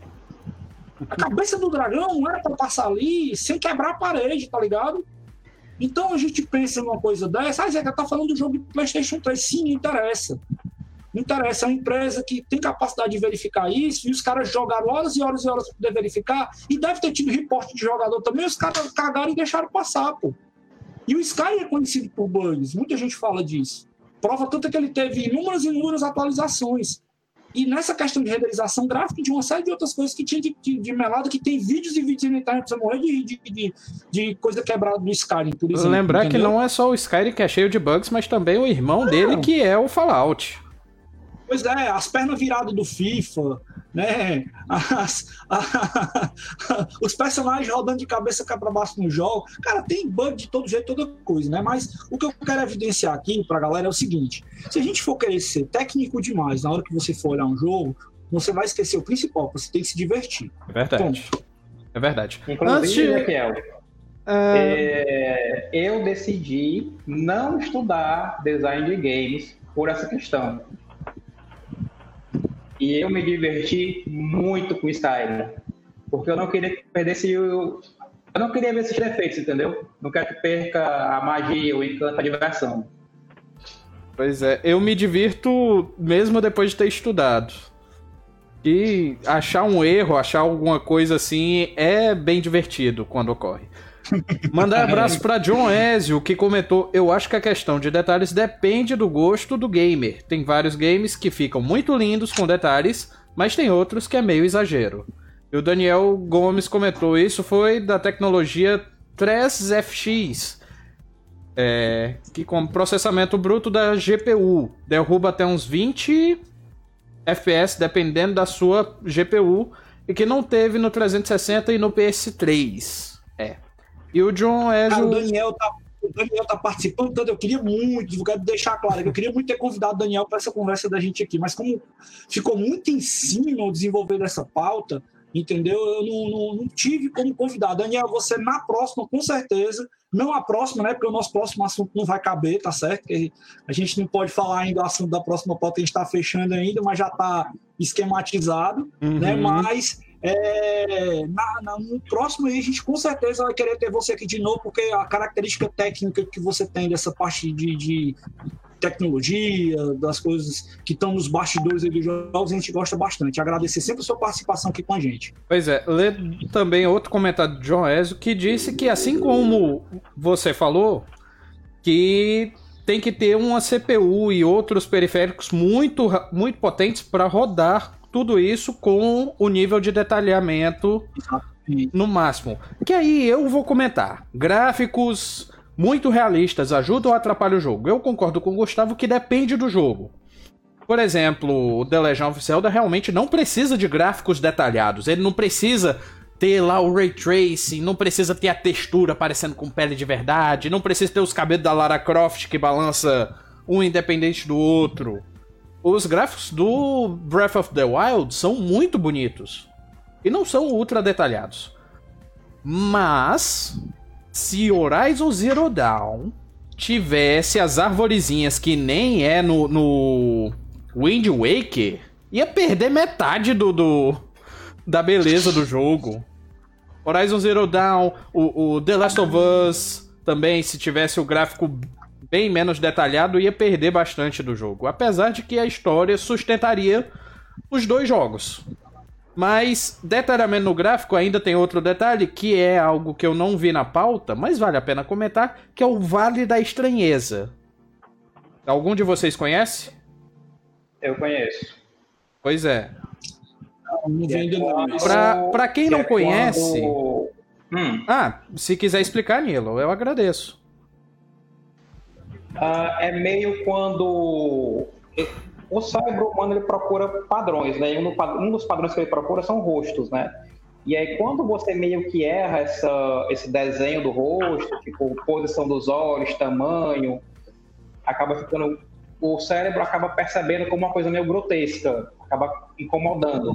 A cabeça do dragão não era pra passar ali sem quebrar a parede, tá ligado? Então a gente pensa numa coisa dessa, ah, Zeca, tá falando do jogo de PlayStation três, sim, não interessa. Não interessa, é uma empresa que tem capacidade de verificar isso, e os caras jogaram horas e horas e horas para poder verificar, e deve ter tido reporte de jogador também, os caras cagaram e deixaram passar, pô. E o Sky é conhecido por bugs, muita gente fala disso. Prova tanto é que ele teve inúmeras e inúmeras atualizações. E nessa questão de renderização gráfica e de uma série de outras coisas que tinha de, de, de melada, que tem vídeos e vídeos na internet pra você morrer de, de, de, de coisa quebrada do Skyrim, por exemplo. Lembrar entendeu? que não é só o Skyrim que é cheio de bugs, mas também o irmão não. dele, que é o Fallout. Pois é, as pernas viradas do FIFA, né? As, a, a, os personagens rodando de cabeça para baixo no jogo. Cara, tem bug de todo jeito, toda coisa, né? Mas o que eu quero evidenciar aqui pra galera é o seguinte: se a gente for querer ser técnico demais na hora que você for olhar um jogo, você vai esquecer o principal, você tem que se divertir. É verdade. Ponto. É verdade. Inclusive, Antes de... Raquel, uh... é, eu decidi não estudar design de games por essa questão. E eu me diverti muito com o Skyrim, porque eu não queria que perdesse o... Eu não queria ver esses defeitos, entendeu? Não quero que perca a magia, o encanto, a diversão. Pois é, eu me divirto mesmo depois de ter estudado. E achar um erro, achar alguma coisa assim, é bem divertido quando ocorre. Mandar abraço pra John Ezio, que comentou: eu acho que a questão de detalhes depende do gosto do gamer. Tem vários games que ficam muito lindos com detalhes, mas tem outros que é meio exagero. E o Daniel Gomes comentou: isso foi da tecnologia três F X, é, que com processamento bruto da G P U derruba até uns vinte F P S dependendo da sua G P U, e que não teve no trezentos e sessenta e no P S três. É. E o John Ezio... Ah, o Daniel tá, o Daniel tá participando, tanto eu queria muito, eu quero deixar claro que eu queria muito ter convidado o Daniel para essa conversa da gente aqui, mas como ficou muito em cima o desenvolver dessa pauta, entendeu? Eu não, não, não tive como convidar. Daniel, você na próxima, com certeza, não a próxima, né? Porque o nosso próximo assunto não vai caber, tá certo? Porque a gente não pode falar ainda do assunto da próxima pauta, a gente tá fechando ainda, mas já tá esquematizado, uhum. né? Mas... É, na, na, no próximo aí a gente com certeza vai querer ter você aqui de novo, porque a característica técnica que você tem dessa parte de, de tecnologia, das coisas que estão nos bastidores aí dos jogos, a gente gosta bastante. Agradecer sempre a sua participação aqui com a gente. Pois é, lê também outro comentário de John Ezio, que disse que, assim como você falou, que tem que ter uma C P U e outros periféricos muito, muito potentes para rodar tudo isso com o nível de detalhamento no máximo. Que aí eu vou comentar. Gráficos muito realistas ajudam ou atrapalham o jogo? Eu concordo com o Gustavo que depende do jogo. Por exemplo, o The Legend of Zelda realmente não precisa de gráficos detalhados. Ele não precisa ter lá o Ray Tracing, não precisa ter a textura parecendo com pele de verdade, não precisa ter os cabelos da Lara Croft que balança um independente do outro. Os gráficos do Breath of the Wild são muito bonitos. E não são ultra detalhados. Mas, se Horizon Zero Dawn tivesse as arvorezinhas que nem é no, no Wind Waker, ia perder metade do, do, da beleza do jogo. Horizon Zero Dawn, o, o The Last of Us também, se tivesse o gráfico bem menos detalhado, ia perder bastante do jogo. Apesar de que a história sustentaria os dois jogos. Mas, detalhamento no gráfico, ainda tem outro detalhe, que é algo que eu não vi na pauta, mas vale a pena comentar, que é o Vale da Estranheza. Algum de vocês conhece? Eu conheço. Pois é. Não vem de nome. Pra, pra quem não é conhece... Quando... Hum. Ah, se quiser explicar, Nilo, eu agradeço. Uh, é meio quando... O cérebro humano ele procura padrões, né? Um, um dos padrões que ele procura são rostos, né? E aí quando você meio que erra essa, esse desenho do rosto, tipo posição dos olhos, tamanho, acaba ficando, o cérebro acaba percebendo como uma coisa meio grotesca, acaba incomodando.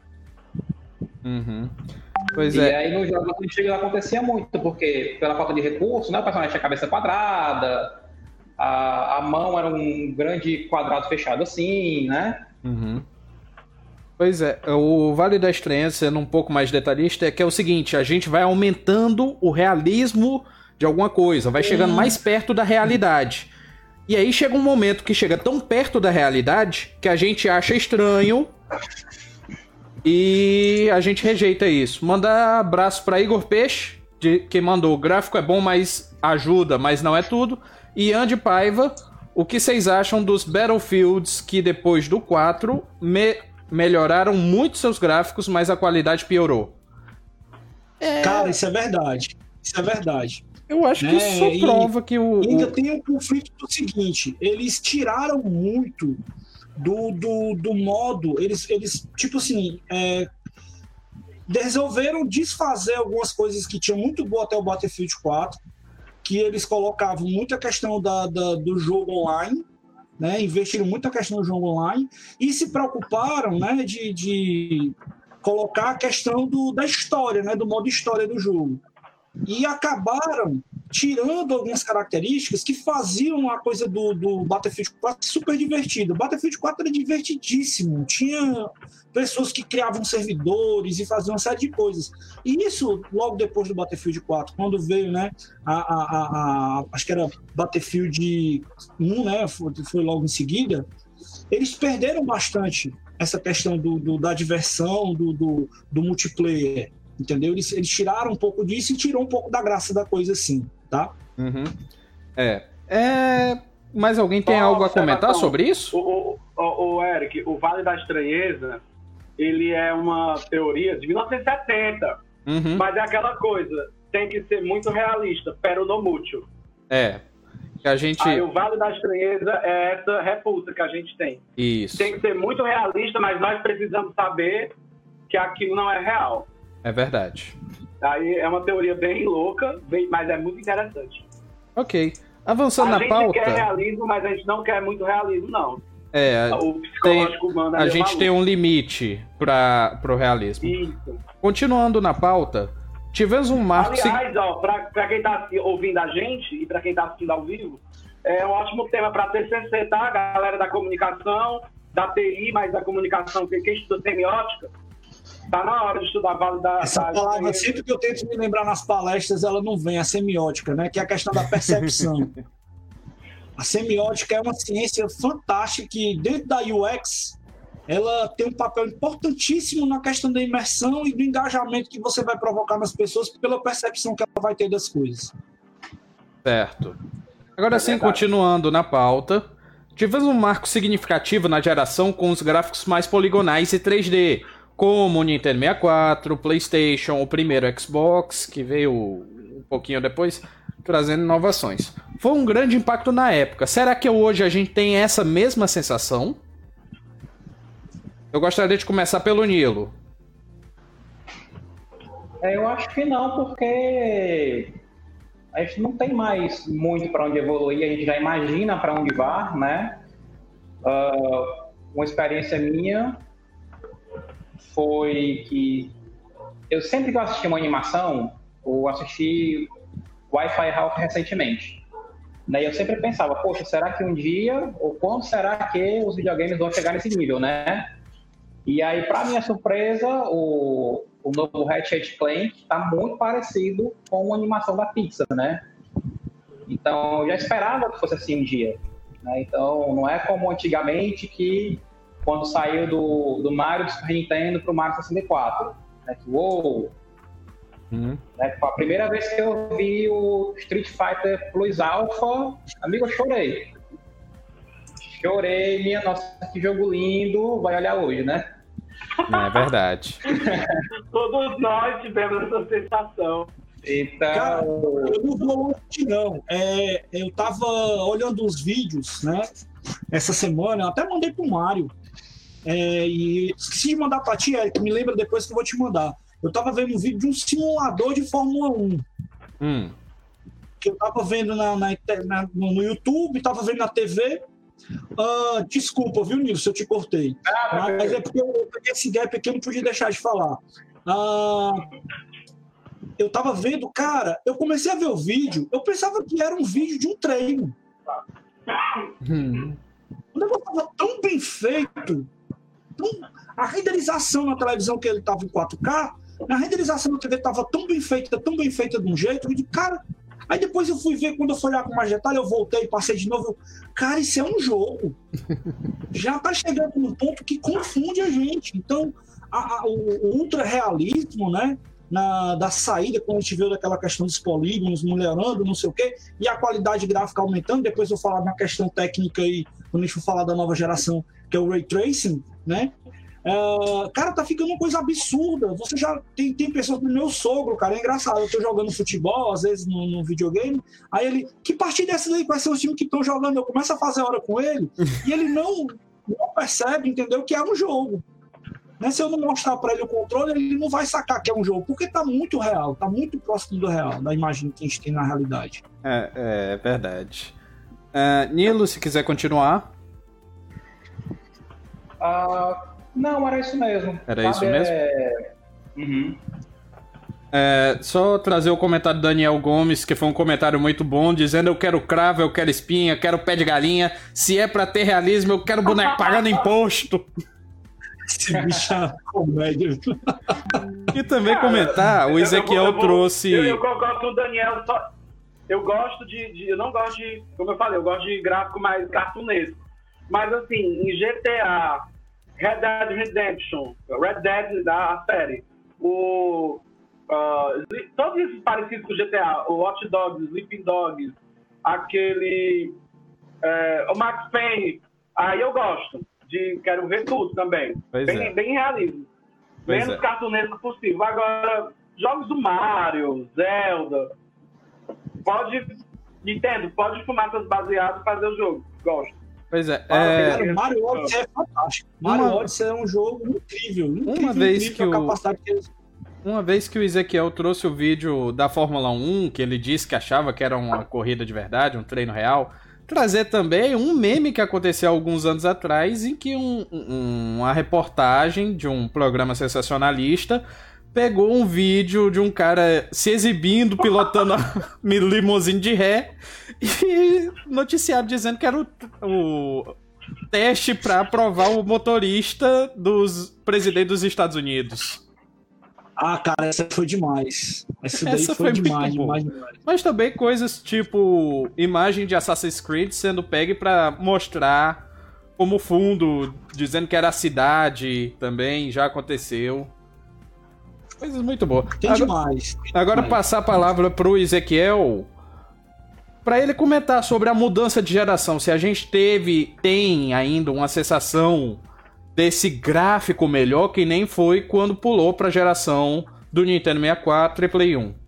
Uhum. Pois e é. aí nos jogos antigos acontecia muito, porque pela falta de recursos, né? O personagem tinha a cabeça quadrada, A, a mão era um grande quadrado fechado assim, né? Uhum. Pois é, o Vale da Estranheza, sendo um pouco mais detalhista, é que é o seguinte, a gente vai aumentando o realismo de alguma coisa, vai chegando mais perto da realidade. E aí chega um momento que chega tão perto da realidade que a gente acha estranho e a gente rejeita isso. Manda abraço pra Igor Peixe, de, que mandou, o gráfico é bom, mas ajuda, mas não é tudo. E Andy Paiva, o que vocês acham dos Battlefields que depois do quatro me melhoraram muito seus gráficos, mas a qualidade piorou? É... Cara, isso é verdade. Isso é verdade. Eu acho que isso é, prova que o... Ainda tem um conflito do seguinte, eles tiraram muito do, do, do modo, eles, eles tipo assim, é, resolveram desfazer algumas coisas que tinham muito boa até o Battlefield quatro, que eles colocavam muita questão da, da, do jogo online, né? Investiram muita questão do jogo online e se preocuparam, né, de, de colocar a questão do, da história, né, do modo história do jogo. E acabaram tirando algumas características que faziam a coisa do, do Battlefield quatro super divertida. O Battlefield quatro era divertidíssimo, tinha pessoas que criavam servidores e faziam uma série de coisas. E isso, logo depois do Battlefield quatro, quando veio, né, a, a, a, a, acho que era Battlefield um, né, foi, foi logo em seguida, eles perderam bastante essa questão do, do, da diversão, do, do, do multiplayer. Entendeu? Eles, eles tiraram um pouco disso e tirou um pouco da graça da coisa assim, tá? Uhum. É. É... Mas alguém tem oh, algo a comentar sobre isso? O, o, o Eric, o Vale da Estranheza, ele é uma teoria de mil novecentos e setenta, uhum. Mas é aquela coisa, tem que ser muito realista, pero no mútil. É. Que a gente... Aí o Vale da Estranheza é essa repulsa que a gente tem. Isso. Tem que ser muito realista, mas nós precisamos saber que aquilo não é real. É verdade. Aí é uma teoria bem louca, bem, mas é muito interessante. Ok. Avançando na pauta... A gente quer realismo, mas a gente não quer muito realismo, não. É, o psicológico humano é a gente maluco. tem um limite para o realismo. Isso. Continuando na pauta, tivemos um marco... Aliás, ó, para quem tá ouvindo a gente e para quem tá assistindo ao vivo, é um ótimo tema para T C C, tá? Galera da comunicação, da T I, mas da comunicação, quem estuda semiótica, tá na hora de estudar Vale da... Essa da palavra, sempre que eu tento me lembrar nas palestras, ela não vem, a semiótica, né? Que é a questão da percepção. A semiótica é uma ciência fantástica que, dentro da U X, ela tem um papel importantíssimo na questão da imersão e do engajamento que você vai provocar nas pessoas pela percepção que ela vai ter das coisas. Certo. Agora sim, continuando na pauta, tivemos um marco significativo na geração com os gráficos mais poligonais e três D, como o Nintendo sessenta e quatro, o PlayStation, o primeiro Xbox, que veio um pouquinho depois, trazendo inovações. Foi um grande impacto na época. Será que hoje a gente tem essa mesma sensação? Eu gostaria de começar pelo Nilo. É, eu acho que não, porque a gente não tem mais muito para onde evoluir, a gente já imagina para onde vai, né? Uh, uma experiência minha foi que eu sempre que eu assisti uma animação, eu assisti Wi-Fi House recentemente. Daí eu sempre pensava, poxa, será que um dia, ou quando será que os videogames vão chegar nesse nível, né? E aí, para minha surpresa, o, o novo Ratchet and Clank está muito parecido com a animação da Pixar, né? Então, eu já esperava que fosse assim um dia. Né? Então, não é como antigamente que, quando saiu do, do Mario do Super Nintendo para o Mario sessenta e quatro, né? Que, uou! Uhum. Né? Foi a primeira vez que eu vi o Street Fighter Plus Alpha, amigo, eu chorei. Chorei, minha nossa, que jogo lindo, vai olhar hoje, né? É verdade. Todos nós tivemos essa sensação. Então... Cara, eu não vou longe, não. É, eu tava olhando os vídeos, né? Essa semana, eu até mandei pro Mário. É, e esqueci de mandar pra ti, Eric, me lembra depois que eu vou te mandar. Eu tava vendo um vídeo de um simulador de Fórmula um. Hum. Que eu tava vendo na, na, na, no YouTube, tava vendo na T V. Uh, desculpa, viu, Nilson, se eu te cortei. Ah, mas é porque eu peguei esse gap aqui, eu não podia deixar de falar. Uh, eu tava vendo, cara, eu comecei a ver o vídeo, eu pensava que era um vídeo de um treino. Hum. O negócio tava tão bem feito, tão... a renderização na televisão que ele tava em quatro K, a renderização na T V tava tão bem feita, tão bem feita de um jeito, eu disse, cara. Aí depois eu fui ver, quando eu fui olhar com mais detalhe, eu voltei, passei de novo. Eu, cara, isso é um jogo. Já tá chegando num ponto que confunde a gente. Então, a, a, o, o ultra-realismo, né, na, da saída, quando a gente viu daquela questão dos polígonos, melhorando, não sei o quê, e a qualidade gráfica aumentando, depois eu vou falar de uma questão técnica aí, quando a gente for falar da nova geração, que é o Ray Tracing, né? Uh, cara, tá ficando uma coisa absurda. Você já tem, tem pessoas do meu sogro, cara, é engraçado. Eu tô jogando futebol, às vezes no, no videogame. Aí ele, que partida é essa daí? Quais são os times que estão jogando? Eu começo a fazer hora com ele e ele não, não percebe, entendeu? Que é um jogo. Né? Se eu não mostrar pra ele o controle, ele não vai sacar que é um jogo, porque tá muito real, tá muito próximo do real, da imagem que a gente tem na realidade. É, é verdade. Uh, Nilo, se quiser continuar. Ah. Uh... Não, era isso mesmo. Era Sabe, isso mesmo? É... Uhum. É, só trazer o comentário do Daniel Gomes, que foi um comentário muito bom, dizendo: eu quero cravo, eu quero espinha, eu quero pé de galinha. Se é pra ter realismo, eu quero boneco pagando imposto. Esse bicho é comédia. E também comentar, o Ezequiel eu vou, eu vou, trouxe. Eu, eu concordo com o Daniel. Só, eu gosto de, de. Eu não gosto de. Como eu falei, eu gosto de gráfico mais cartunesco. Mas assim, em G T A. Red Dead Redemption, Red Dead da série, o, uh, todos esses parecidos com o G T A, o Watch Dogs, Sleeping Dogs, aquele, uh, o Max Payne, aí eu gosto, de, quero ver tudo também, bem, é. bem realismo, pois menos é. cartunesco possível. Agora, jogos do Mario, Zelda, pode, Nintendo, pode fumar seus baseados e fazer o jogo, gosto. Pois é. é... Cara, Mario Odyssey é fantástico. Mario uma... Odyssey é um jogo incrível. incrível uma vez incrível que a capacidade o... que eles... Uma vez que o Ezequiel trouxe o vídeo da Fórmula um, que ele disse que achava que era uma corrida de verdade, um treino real, trazer também um meme que aconteceu há alguns anos atrás, em que um, um, uma reportagem de um programa sensacionalista pegou um vídeo de um cara se exibindo, pilotando a limousine de ré, e noticiário dizendo que era o, o teste para aprovar o motorista dos presidentes dos Estados Unidos. Ah, cara, essa foi demais. Essa daí essa foi, foi demais, demais, demais. Mas também coisas tipo imagem de Assassin's Creed sendo pegue para mostrar como fundo, dizendo que era a cidade também, já aconteceu. Coisas muito boas. Tem agora, demais. Tem agora demais. Passar a palavra pro Ezequiel para ele comentar sobre a mudança de geração. Se a gente teve, tem ainda uma sensação desse gráfico melhor que nem foi quando pulou para a geração do Nintendo sessenta e quatro e Play um.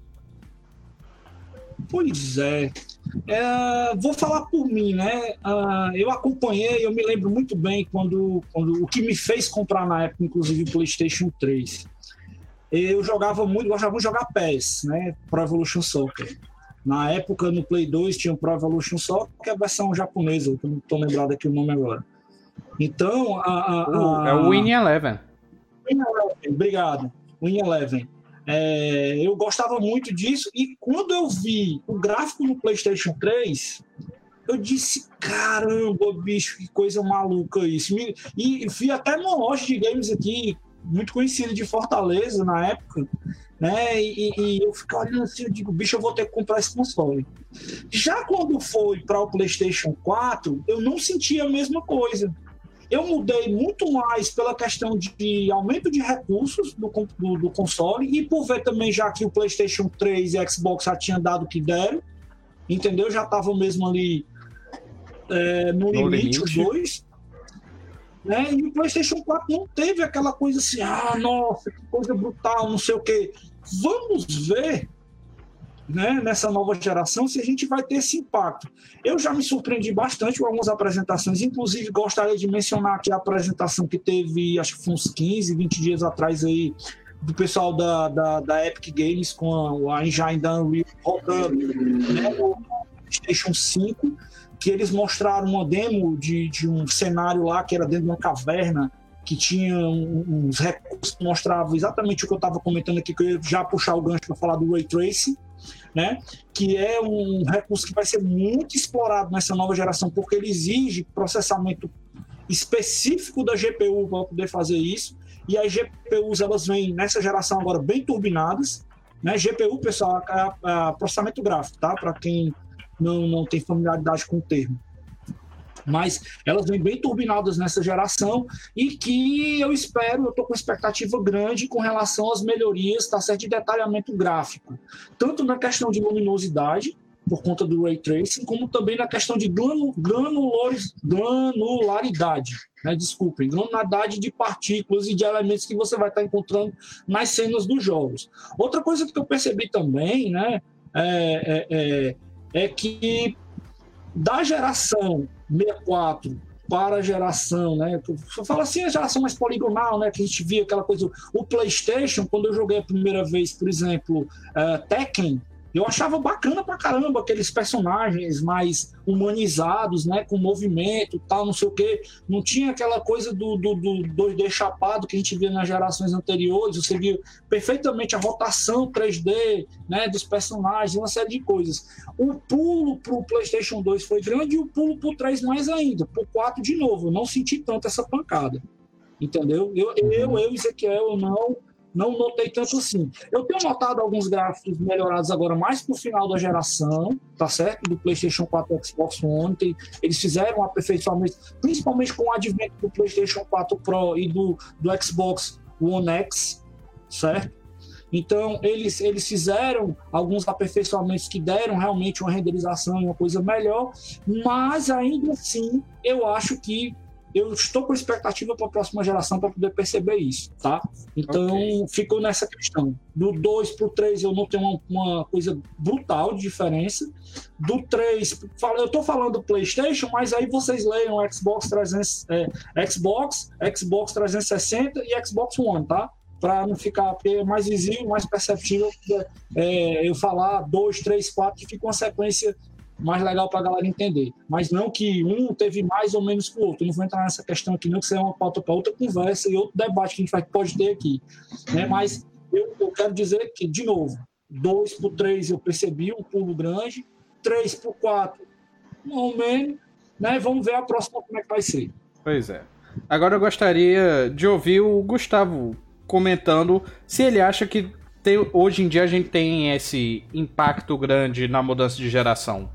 Pois é. é vou falar por mim, né? Uh, eu acompanhei, eu me lembro muito bem quando, quando o que me fez comprar na época, inclusive o PlayStation três. Eu jogava muito, gostava muito de jogar P E S, né? Pro Evolution Soccer. Na época, no Play dois, tinha o Pro Evolution Soccer, que é a versão japonesa, que eu não estou lembrado aqui o nome agora. Então, a... a, a... Uh, é o Win Eleven. Win Eleven, obrigado. Win Eleven. É, eu gostava muito disso, e quando eu vi o gráfico no PlayStation três, eu disse, caramba, bicho, que coisa maluca isso. E vi até numa loja de games aqui, muito conhecida de Fortaleza na época, né? E, e eu fico olhando assim, eu digo, bicho, eu vou ter que comprar esse console. Já quando foi para o PlayStation quatro, eu não senti a mesma coisa. Eu mudei muito mais pela questão de aumento de recursos do, do, do console e por ver também já que o PlayStation três e Xbox já tinham dado o que deram, entendeu? Já estavam mesmo ali é, no, no limite, limite, os dois. Né? E o PlayStation quatro não teve aquela coisa assim, ah, nossa, que coisa brutal, não sei o quê. Vamos ver, né, nessa nova geração se a gente vai ter esse impacto. Eu já me surpreendi bastante com algumas apresentações, inclusive gostaria de mencionar aqui a apresentação que teve, acho que foi uns quinze, vinte dias atrás aí, do pessoal da, da, da Epic Games com a, a engine da Unreal rodando, né, no PlayStation cinco, que eles mostraram uma demo de, de um cenário lá que era dentro de uma caverna, que tinha uns recursos que mostravam exatamente o que eu estava comentando aqui, que eu ia já puxar o gancho para falar do Ray Tracing, né? Que é um recurso que vai ser muito explorado nessa nova geração, porque ele exige processamento específico da G P U para poder fazer isso, e as G P Us elas vêm nessa geração agora bem turbinadas, né? G P U, pessoal, é, é processamento gráfico, tá? Para quem não, não tem familiaridade com o termo. Mas elas vêm bem turbinadas nessa geração e que eu espero, eu estou com expectativa grande com relação às melhorias, tá certo, de detalhamento gráfico, tanto na questão de luminosidade, por conta do Ray Tracing, como também na questão de granularidade, né? Desculpem, granularidade de partículas e de elementos que você vai estar encontrando nas cenas dos jogos. Outra coisa que eu percebi também, né, é, é, é, é que da geração sessenta e quatro para a geração, né? Eu falo assim, a geração mais poligonal, né? Que a gente via aquela coisa. O PlayStation, quando eu joguei a primeira vez, por exemplo, uh, Tekken, eu achava bacana pra caramba aqueles personagens mais humanizados, né? Com movimento, tal, não sei o quê. Não tinha aquela coisa do, do, do dois D chapado que a gente via nas gerações anteriores. Você via perfeitamente a rotação três D, né? Dos personagens, uma série de coisas. O pulo pro PlayStation dois foi grande e o pulo pro três mais ainda. Pro quatro, de novo, eu não senti tanto essa pancada. Entendeu? Eu, eu, eu Ezequiel, eu não... não notei tanto assim. Eu tenho notado alguns gráficos melhorados agora mais pro final da geração, tá certo? Do PlayStation quatro e Xbox One. Tem, eles fizeram um aperfeiçoamento, principalmente com o advento do PlayStation quatro Pro e do, do Xbox One X, certo? Então, eles, eles fizeram alguns aperfeiçoamentos que deram realmente uma renderização e uma coisa melhor, mas ainda assim, eu acho que eu estou com expectativa para a próxima geração para poder perceber isso, tá? Então, okay. Ficou nessa questão. Do dois para o três eu não tenho uma, uma coisa brutal de diferença. Do três, eu estou falando do PlayStation, mas aí vocês leiam Xbox trezentos, é, Xbox, Xbox trezentos e sessenta e Xbox One, tá? Para não ficar, porque é mais visível, mais perceptível é, eu falar dois, três, quatro, que fica uma sequência mais legal para a galera entender. Mas não que um teve mais ou menos que o outro. Eu não vou entrar nessa questão aqui, não, que isso é uma pauta para outra conversa e outro debate que a gente vai, pode ter aqui. Né? Mas eu, eu quero dizer que, de novo, dois para o três eu percebi um pulo grande, três para o quatro, não menos, né? Vamos ver a próxima como é que vai ser. Pois é. Agora eu gostaria de ouvir o Gustavo comentando se ele acha que tem, hoje em dia a gente tem esse impacto grande na mudança de geração.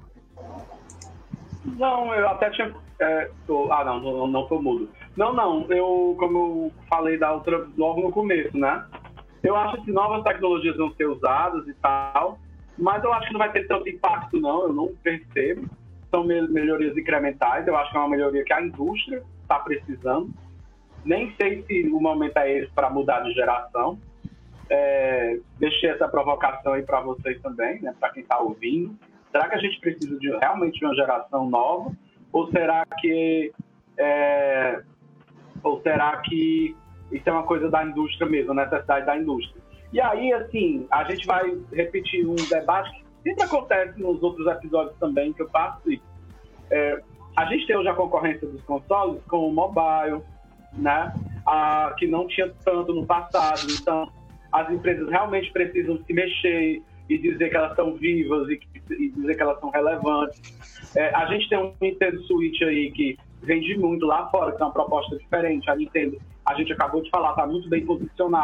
Não, eu até tinha... É, tô, ah, não, não, não tô mudo. Não, não, eu, como eu falei da outra, logo no começo, né? Eu acho que novas tecnologias vão ser usadas e tal, mas eu acho que não vai ter tanto impacto, não, eu não percebo. São melhorias incrementais, eu acho que é uma melhoria que a indústria está precisando. Nem sei se o momento é esse para mudar de geração. É, deixei essa provocação aí para vocês também, né? Para quem está ouvindo. Será que a gente precisa de, realmente de uma geração nova? Ou será que é, ou será que isso é uma coisa da indústria mesmo, a necessidade da indústria? E aí, assim, a gente vai repetir um debate que sempre acontece nos outros episódios também que eu participo. É, a gente tem hoje a concorrência dos consoles com o mobile, né? A, que não tinha tanto no passado. Então, as empresas realmente precisam se mexer e dizer que elas estão vivas e, e dizer que elas são relevantes. É, a gente tem um Nintendo Switch aí que vende muito lá fora, que é uma proposta diferente. A Nintendo, a gente acabou de falar, está muito bem posicionada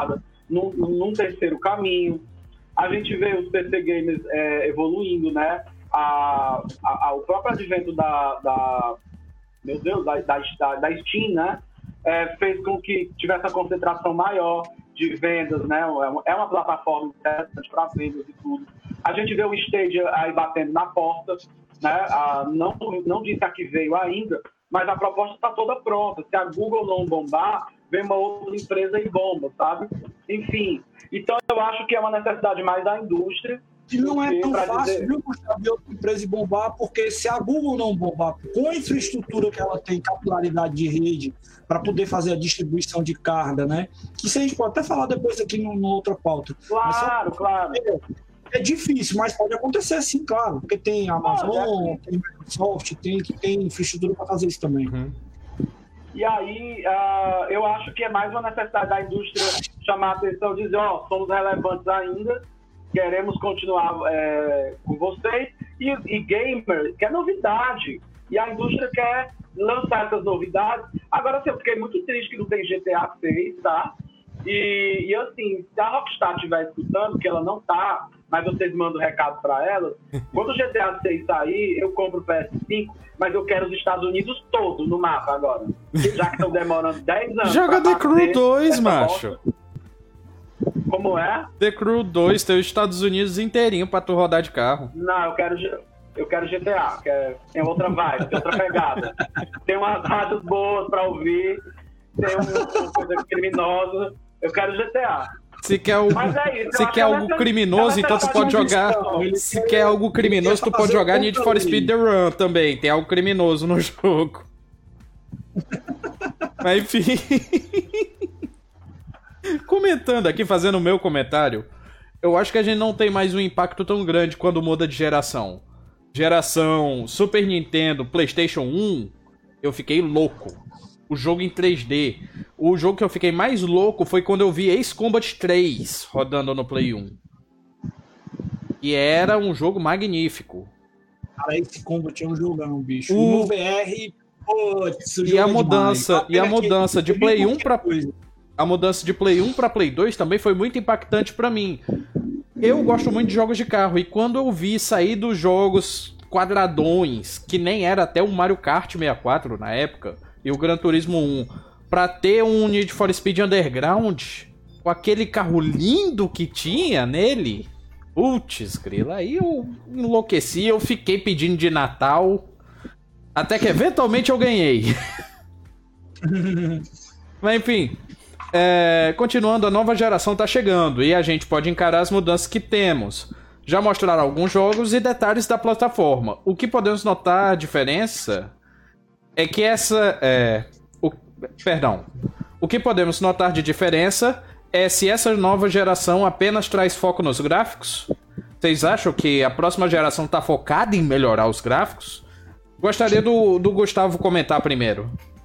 num, num terceiro caminho. A gente vê os P C gamers é, evoluindo, né? A, a, a, o próprio advento da, da meu Deus, da, da, da Steam, né? É, fez com que tivesse uma concentração maior de vendas, né? É uma plataforma interessante para vendas e tudo. A gente vê o Stadia aí batendo na porta, né? A, não, não disse a que veio ainda, mas a proposta está toda pronta. Se a Google não bombar, vem uma outra empresa e bomba, sabe? Enfim, então eu acho que é uma necessidade mais da indústria. E não é tão fácil, dizer... viu, Gustavo, de outra empresa bombar, porque se a Google não bombar com a infraestrutura que ela tem, capilaridade de rede, para poder fazer a distribuição de carga, né? Que isso a gente pode até falar depois aqui no, no outra pauta. Claro, claro. É, é difícil, mas pode acontecer sim, claro, porque tem a Amazon, é tem Microsoft, tem que tem infraestrutura para fazer isso também. Uhum. E aí, uh, eu acho que é mais uma necessidade da indústria chamar a atenção e dizer, ó, oh, somos relevantes ainda, queremos continuar é, com vocês, e, e gamer quer novidade, e a indústria quer lançar essas novidades. Agora, assim, eu fiquei muito triste que não tem G T A seis, tá? E, e assim, se a Rockstar estiver escutando, que ela não tá, mas vocês mandam um recado para ela, quando o G T A seis sair, eu compro o P S cinco, mas eu quero os Estados Unidos todos no mapa agora, já que estão demorando dez anos. Joga The Crew dois, macho. Bosta. Como é? The Crew dois, tem os Estados Unidos inteirinho pra tu rodar de carro. Não, eu quero, eu quero G T A, que é, tem outra vibe, tem outra pegada. Tem umas rádios boas pra ouvir, tem uma coisa criminosa. Eu quero G T A. Se quer, o, é isso, se quer algo essa, criminoso, então tu pode jogar... Se quer algo criminoso, tu pode jogar Need for Speed The Run também. Tem algo criminoso no jogo. Mas enfim... Comentando aqui, fazendo o meu comentário, eu acho que a gente não tem mais um impacto tão grande quando muda de geração. Geração Super Nintendo, PlayStation um, eu fiquei louco. O jogo em três D. O jogo que eu fiquei mais louco foi quando eu vi Ace Combat três rodando no Play um. E era um jogo magnífico. Cara, Ace Combat é um jogão, bicho. O no V R, putz, e a mudança, e a mudança de Play um pra... A mudança de Play um para Play dois também foi muito impactante para mim. Eu gosto muito de jogos de carro, e quando eu vi sair dos jogos quadradões, que nem era até o Mario Kart sessenta e quatro na época, e o Gran Turismo um, pra ter um Need for Speed Underground, com aquele carro lindo que tinha nele, putz, grila, aí eu enlouqueci, eu fiquei pedindo de Natal, até que eventualmente eu ganhei. Mas enfim... É, continuando, a nova geração tá chegando e a gente pode encarar as mudanças que temos. Já mostraram alguns jogos e detalhes da plataforma. O que podemos notar a diferença é que essa... É, o, perdão. O que podemos notar de diferença é se essa nova geração apenas traz foco nos gráficos. Vocês acham que a próxima geração tá focada em melhorar os gráficos? Gostaria do, do Gustavo comentar primeiro.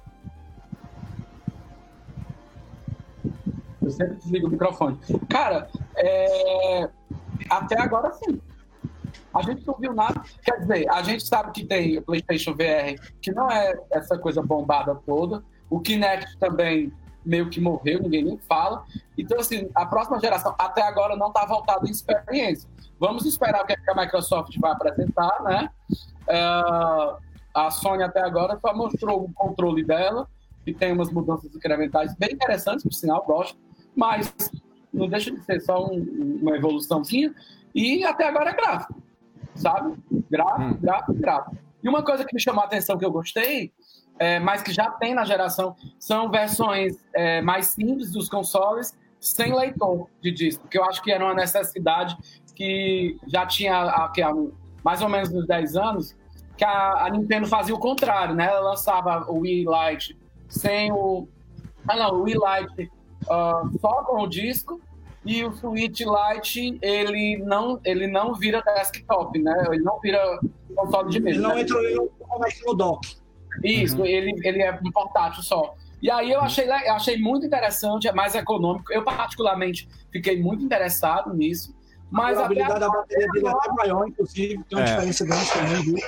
Eu sempre desligo o microfone. Cara, é... até agora sim. A gente não viu nada. Quer dizer, a gente sabe que tem o PlayStation V R, que não é essa coisa bombada toda. O Kinect também meio que morreu, ninguém nem fala. Então, assim, a próxima geração até agora não está voltada em experiência. Vamos esperar o que a Microsoft vai apresentar, né? Uh, a Sony até agora só mostrou o controle dela, que tem umas mudanças incrementais bem interessantes, por sinal, gosto. Mas não deixa de ser só um, uma evoluçãozinha. E até agora é gráfico, sabe? Gráfico, hum. gráfico, gráfico. E uma coisa que me chamou a atenção, que eu gostei, é, mas que já tem na geração, são versões é, mais simples dos consoles, sem leitor de disco, que eu acho que era uma necessidade que já tinha há, há mais ou menos uns dez anos, que a, a Nintendo fazia o contrário, né? Ela lançava o Wii Lite sem o... Ah, não, o Wii Lite... Uh, só com o disco, e o Switch Lite ele não, ele não vira desktop, né? Ele não vira console de mesa. Ele não né? entra no dock. Isso, uhum. ele, ele é um portátil só. E aí eu achei, eu achei muito interessante, é mais econômico. Eu particularmente fiquei muito interessado nisso. Mas a habilidade da bateria dele é até maior, inclusive, tem uma é. diferença grande também, viu?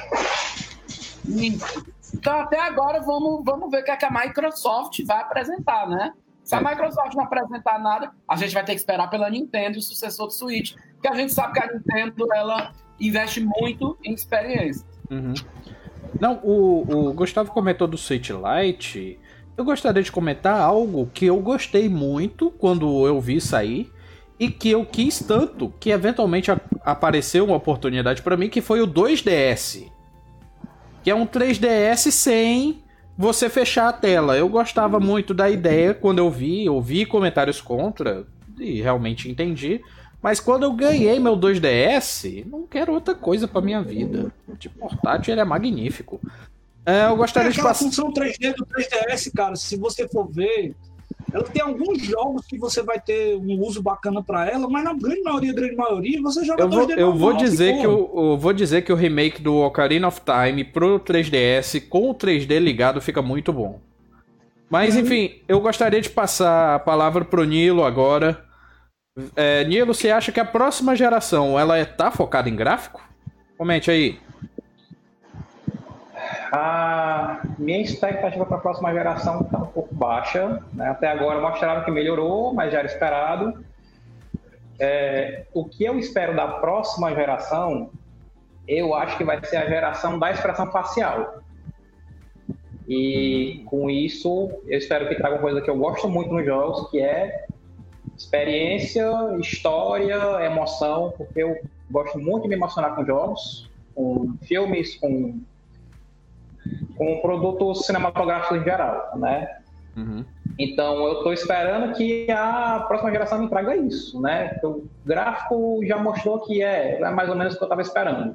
Então até agora vamos, vamos ver o que, é que a Microsoft vai apresentar, né? Se a Microsoft não apresentar nada, a gente vai ter que esperar pela Nintendo e o sucessor do Switch. Porque a gente sabe que a Nintendo, ela investe muito em experiência. Uhum. Não, o, o Gustavo comentou do Switch Lite. Eu gostaria de comentar algo que eu gostei muito quando eu vi sair e que eu quis tanto que eventualmente a, apareceu uma oportunidade para mim, que foi o dois D S. Que é um três D S sem você fechar a tela. Eu gostava muito da ideia quando eu vi, eu vi comentários contra e realmente entendi. Mas quando eu ganhei meu dois D S, não quero outra coisa pra minha vida. De portátil ele é magnífico. É, eu gostaria é, de passar. A função três D do três D S, cara, se você for ver, ela tem alguns jogos que você vai ter um uso bacana pra ela, mas na grande maioria, grande maioria, você joga eu vou, dois D eu vou normal, dizer que que eu, eu vou dizer que o remake do Ocarina of Time pro três D S com o três D ligado fica muito bom. Mas uhum. enfim, eu gostaria de passar a palavra pro Nilo agora. É, Nilo, você acha que a próxima geração ela tá focada em gráfico? Comente aí. A minha expectativa para a próxima geração está um pouco baixa, né? Até agora mostraram que melhorou, mas já era esperado. É, o que eu espero da próxima geração, eu acho que vai ser a geração da expressão facial. E com isso, eu espero que traga uma coisa que eu gosto muito nos jogos, que é experiência, história, emoção, porque eu gosto muito de me emocionar com jogos, com filmes, com com produtos cinematográficos em geral, né? Uhum. Então, eu estou esperando que a próxima geração me traga isso, né? O gráfico já mostrou que é, é mais ou menos o que eu estava esperando.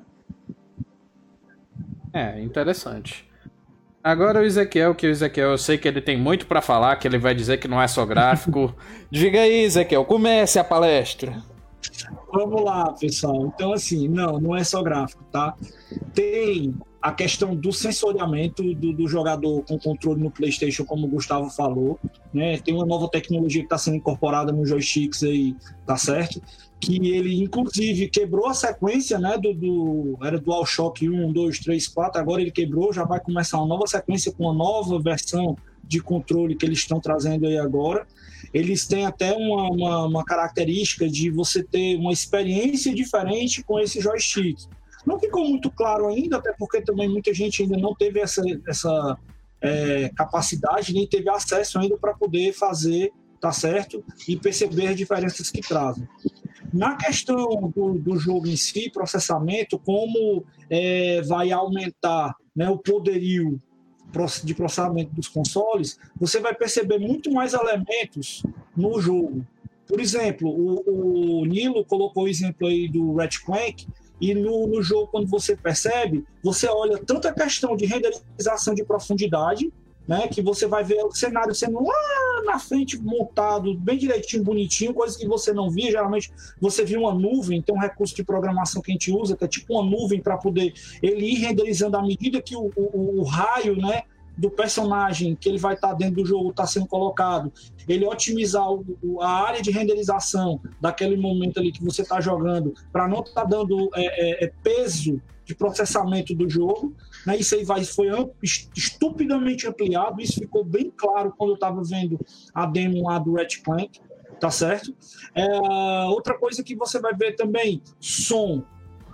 É, interessante. Agora o Ezequiel, que o Ezequiel, eu sei que ele tem muito para falar, que ele vai dizer que não é só gráfico. Diga aí, Ezequiel, comece a palestra. Vamos lá, pessoal. Então, assim, não, não é só gráfico, tá? Tem a questão do sensoriamento do, do jogador com controle no PlayStation, como o Gustavo falou, né? Tem uma nova tecnologia que está sendo incorporada nos joysticks aí, tá certo? Que ele, inclusive, quebrou a sequência, né? Do, do, era DualShock um, dois, três, quatro, agora ele quebrou, já vai começar uma nova sequência com uma nova versão de controle que eles estão trazendo aí agora. Eles têm até uma, uma, uma característica de você ter uma experiência diferente com esse joystick. Não ficou muito claro ainda, até porque também muita gente ainda não teve essa, essa é, capacidade, nem teve acesso ainda para poder fazer, tá certo? E perceber as diferenças que trazem. Na questão do, do jogo em si, processamento, como é, vai aumentar, né, o poderio de processamento dos consoles, você vai perceber muito mais elementos no jogo. Por exemplo, o, o Nilo colocou o exemplo aí do Ratchet and Clank, e no, no jogo, quando você percebe, você olha tanto a questão de renderização de profundidade, né, que você vai ver o cenário sendo lá na frente montado, bem direitinho, bonitinho, coisa que você não via. Geralmente você via uma nuvem, tem um recurso de programação que a gente usa, que é tipo uma nuvem para poder ele ir renderizando à medida que o, o, o raio, né, do personagem que ele vai estar dentro do jogo está sendo colocado, ele otimizar o, o, a área de renderização daquele momento ali que você está jogando, para não estar tá dando é, é, peso de processamento do jogo, né? Isso aí vai, foi amplo, estupidamente ampliado, isso ficou bem claro quando eu estava vendo a demo lá do Ratchet and Clank, tá certo? É, outra coisa que você vai ver também, som.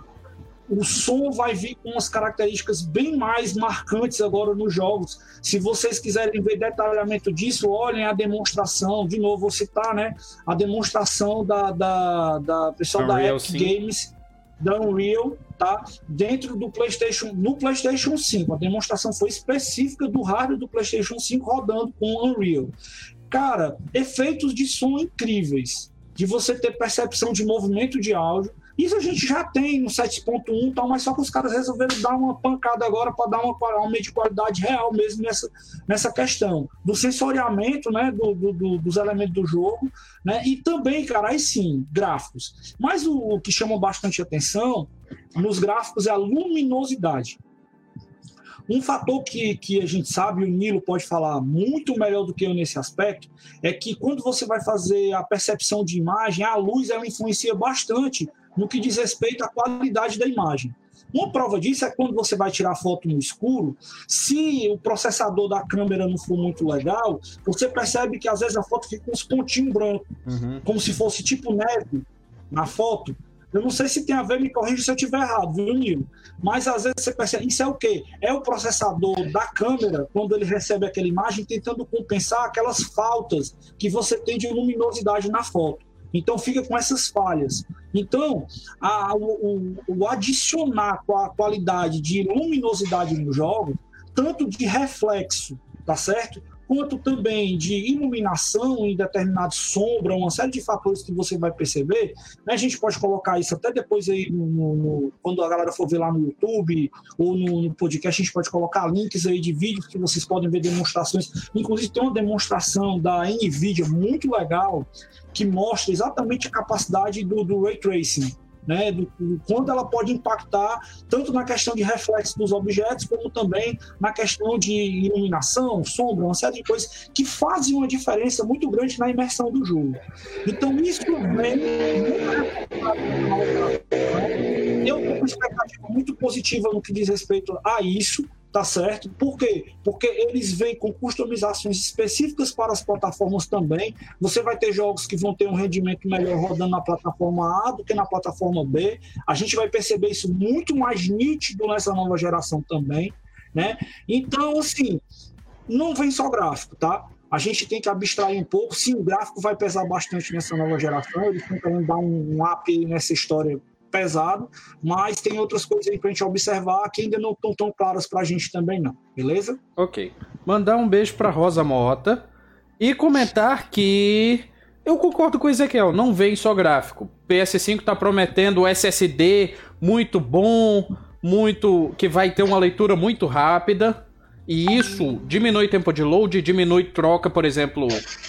O som vai vir com umas características bem mais marcantes agora nos jogos. Se vocês quiserem ver detalhamento disso, olhem a demonstração, de novo vou citar, né, a demonstração da, da, da pessoal da Epic sim. Games, da Unreal, tá? Dentro do PlayStation, no PlayStation cinco. A demonstração foi específica do hardware do PlayStation cinco rodando com Unreal. Cara, efeitos de som incríveis, de você ter percepção de movimento de áudio. Isso a gente já tem no sete ponto um, tal, mas só que os caras resolveram dar uma pancada agora para dar uma aumento de qualidade real mesmo nessa, nessa questão do sensoriamento, né, do, do, dos elementos do jogo, né, e também, cara, aí sim, gráficos. Mas o, o que chama bastante atenção nos gráficos é a luminosidade. Um fator que, que a gente sabe, o Nilo pode falar muito melhor do que eu nesse aspecto, é que quando você vai fazer a percepção de imagem, a luz ela influencia bastante no que diz respeito à qualidade da imagem. Uma prova disso é quando você vai tirar foto no escuro, se o processador da câmera não for muito legal, você percebe que às vezes a foto fica com uns pontinhos brancos, uhum. como se fosse tipo neve na foto. Eu não sei se tem a ver, me corrija se eu estiver errado, viu, Nilo? Mas às vezes você percebe, isso é o quê? É o processador da câmera, quando ele recebe aquela imagem, tentando compensar aquelas faltas que você tem de luminosidade na foto. Então fica com essas falhas. Então, a, o, o adicionar com a qualidade de luminosidade no jogo, tanto de reflexo, tá certo? Quanto também de iluminação em determinado sombra, uma série de fatores que você vai perceber, né? A gente pode colocar isso até depois aí, no, no, no, quando a galera for ver lá no YouTube ou no, no podcast, a gente pode colocar links aí de vídeos que vocês podem ver demonstrações. Inclusive tem uma demonstração da NVIDIA muito legal que mostra exatamente a capacidade do, do Ray Tracing, né, do, do quanto ela pode impactar tanto na questão de reflexo dos objetos, como também na questão de iluminação, sombra, uma série de coisas que fazem uma diferença muito grande na imersão do jogo. Então isso vem... Eu tenho uma expectativa muito positiva no que diz respeito a isso, tá certo? Por quê? Porque eles vêm com customizações específicas para as plataformas também. Você vai ter jogos que vão ter um rendimento melhor rodando na plataforma A do que na plataforma B. A gente vai perceber isso muito mais nítido nessa nova geração também, né? Então, assim, não vem só gráfico, tá? A gente tem que abstrair um pouco. Sim, o gráfico vai pesar bastante nessa nova geração. Eles estão querendo dar um, um up aí nessa história pesado, mas tem outras coisas aí pra gente observar que ainda não estão tão claras pra gente também não, beleza? Ok. Mandar um beijo pra Rosa Mota e comentar que eu concordo com o Ezequiel, não vem só gráfico. P S cinco tá prometendo S S D muito bom, muito que vai ter uma leitura muito rápida, e isso diminui tempo de load, diminui troca, por exemplo...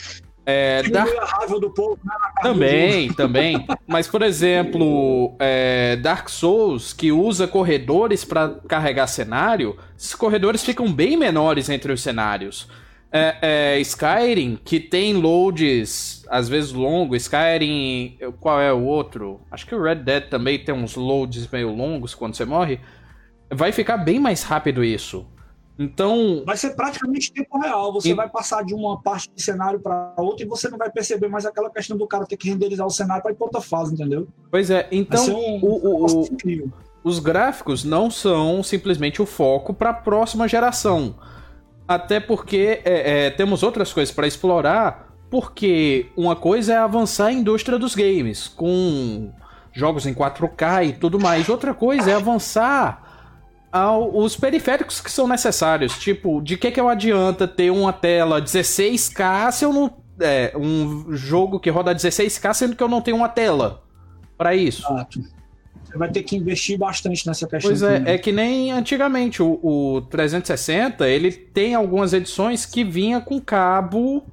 É, Dark... a raiva do povo, né, também, também. Mas, por exemplo, é, Dark Souls, que usa corredores para carregar cenário, esses corredores ficam bem menores entre os cenários. É, é, Skyrim, que tem loads, às vezes longos. Skyrim, qual é o outro? Acho que o Red Dead também tem uns loads meio longos quando você morre. Vai ficar bem mais rápido isso. Então... vai ser praticamente tempo real. Você e... vai passar de uma parte de cenário para outra e você não vai perceber mais aquela questão do cara ter que renderizar o cenário para ir para outra fase, entendeu? Pois é, então um... o, o, o... os gráficos não são simplesmente o foco para a próxima geração. Até porque é, é, temos outras coisas para explorar, porque uma coisa é avançar a indústria dos games, com jogos em quatro K e tudo mais. Outra coisa é avançar... os periféricos que são necessários, tipo, de que que eu adianta ter uma tela dezesseis K se eu não... É, um jogo que roda dezesseis K sendo que eu não tenho uma tela para isso. Exato. Você vai ter que investir bastante nessa questão. Pois é, é que nem antigamente, o, o trezentos e sessenta, ele tem algumas edições que vinha com cabo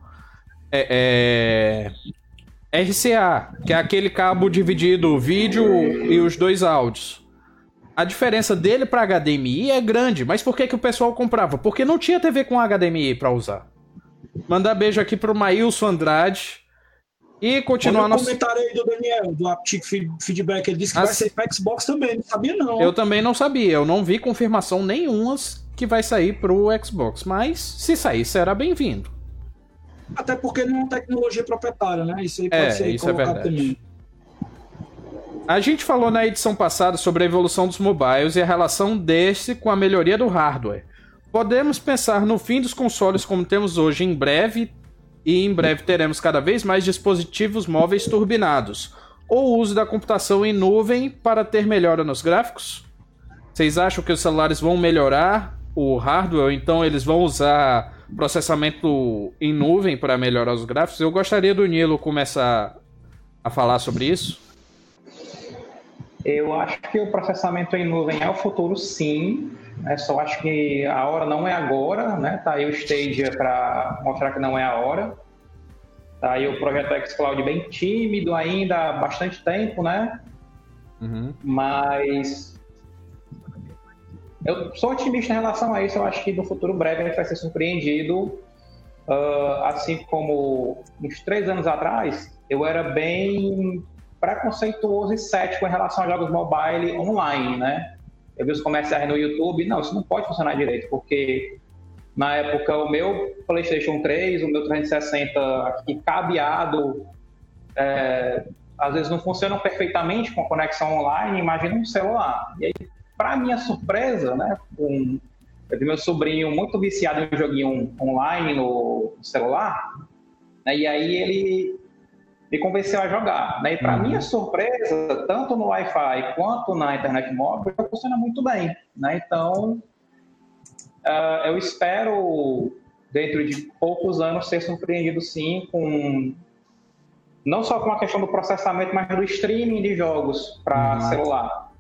é, é, R C A, que é aquele cabo dividido o vídeo e os dois áudios. A diferença dele para H D M I é grande, mas por que que o pessoal comprava? Porque não tinha T V com H D M I para usar. Mandar beijo aqui pro Maílson Andrade e continuar Olha nosso... o comentário aí do Daniel, do Aptic Feedback, ele disse que As... vai ser para Xbox também, não sabia não. Eu também não sabia, eu não vi confirmação nenhuma que vai sair pro Xbox, mas se sair será bem-vindo. Até porque não é uma tecnologia proprietária, né? Isso aí pode é, ser isso colocado é verdade. também. A gente falou na edição passada sobre a evolução dos mobiles e a relação deste com a melhoria do hardware. Podemos pensar no fim dos consoles como temos hoje em breve, e em breve teremos cada vez mais dispositivos móveis turbinados, ou o uso da computação em nuvem para ter melhora nos gráficos? Vocês acham que os celulares vão melhorar o hardware, ou então eles vão usar processamento em nuvem para melhorar os gráficos? Eu gostaria do Nilo começar a falar sobre isso. Eu acho que o processamento em nuvem é o futuro, sim. É, só acho que a hora não é agora, né? Tá aí o Stadia para mostrar que não é a hora. Tá aí o projeto xCloud bem tímido ainda há bastante tempo, né? Uhum. Mas eu sou otimista em relação a isso. Eu acho que no futuro breve a gente vai ser surpreendido. Uh, assim como uns três anos atrás, eu era bem preconceituoso e cético em relação a jogos mobile online, né? eu vi os comerciais no YouTube, não, isso não pode funcionar direito, porque na época o meu PlayStation três, o meu trezentos e sessenta aqui cabeado, é, às vezes não funcionam perfeitamente com a conexão online, imagina um celular. E aí, para minha surpresa, né, com, eu vi meu sobrinho muito viciado em um joguinho online no celular, né, e aí ele me convenceu a jogar. Né, e para minha surpresa, tanto no Wi-Fi quanto na internet móvel, funciona muito bem. Né, então, uh, eu espero, dentro de poucos anos, ser surpreendido sim com... não só com a questão do processamento, mas do streaming de jogos para uhum. celular.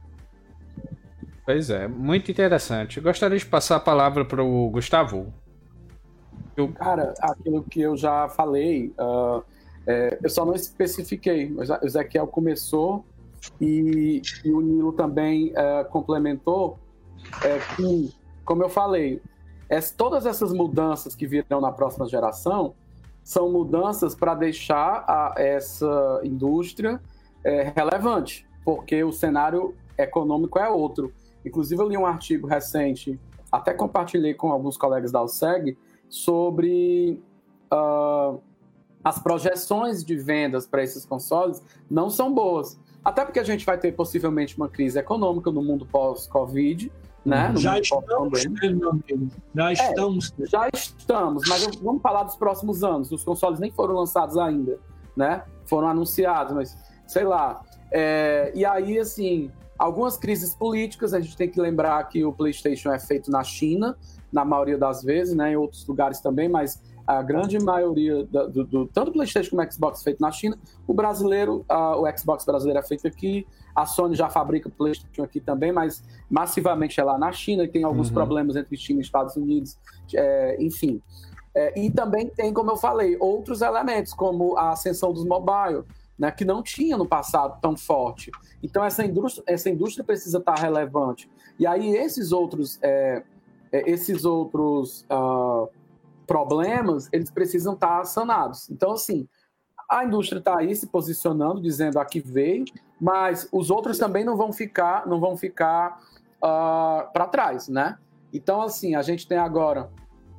Pois é, muito interessante. Eu gostaria de passar a palavra para o Gustavo. Eu... Cara, aquilo que eu já falei, uh, é, eu só não especifiquei. O Ezequiel começou e, e o Nilo também uh, complementou é, que, como eu falei, es, todas essas mudanças que virão na próxima geração são mudanças para deixar a, essa indústria é, relevante, porque o cenário econômico é outro. Inclusive, eu li um artigo recente, até compartilhei com alguns colegas da Alseg, sobre uh, as projeções de vendas para esses consoles não são boas. Até porque a gente vai ter possivelmente uma crise econômica no mundo pós-Covid, né? Já estamos, né, meu amigo? Já estamos. É, já estamos, mas eu, vamos falar dos próximos anos. Os consoles nem foram lançados ainda, né? Foram anunciados, mas sei lá. É, e aí, assim, algumas crises políticas, a gente tem que lembrar que o PlayStation é feito na China, na maioria das vezes, né? Em outros lugares também, mas a grande maioria do, do, do tanto o PlayStation como o Xbox é feito na China. O brasileiro, uh, o Xbox brasileiro é feito aqui. A Sony já fabrica o PlayStation aqui também, mas massivamente é lá na China e tem alguns uhum. problemas entre China e Estados Unidos, é, enfim. É, e também tem, como eu falei, outros elementos, como a ascensão dos mobile, né, que não tinha no passado tão forte. Então essa indústria, essa indústria precisa estar relevante. E aí esses outros, é, esses outros uh, problemas, eles precisam estar sanados. Então, assim, a indústria está aí se posicionando, dizendo aqui veio, mas os outros também não vão ficar, não vão ficar uh, para trás, né? Então, assim, a gente tem agora,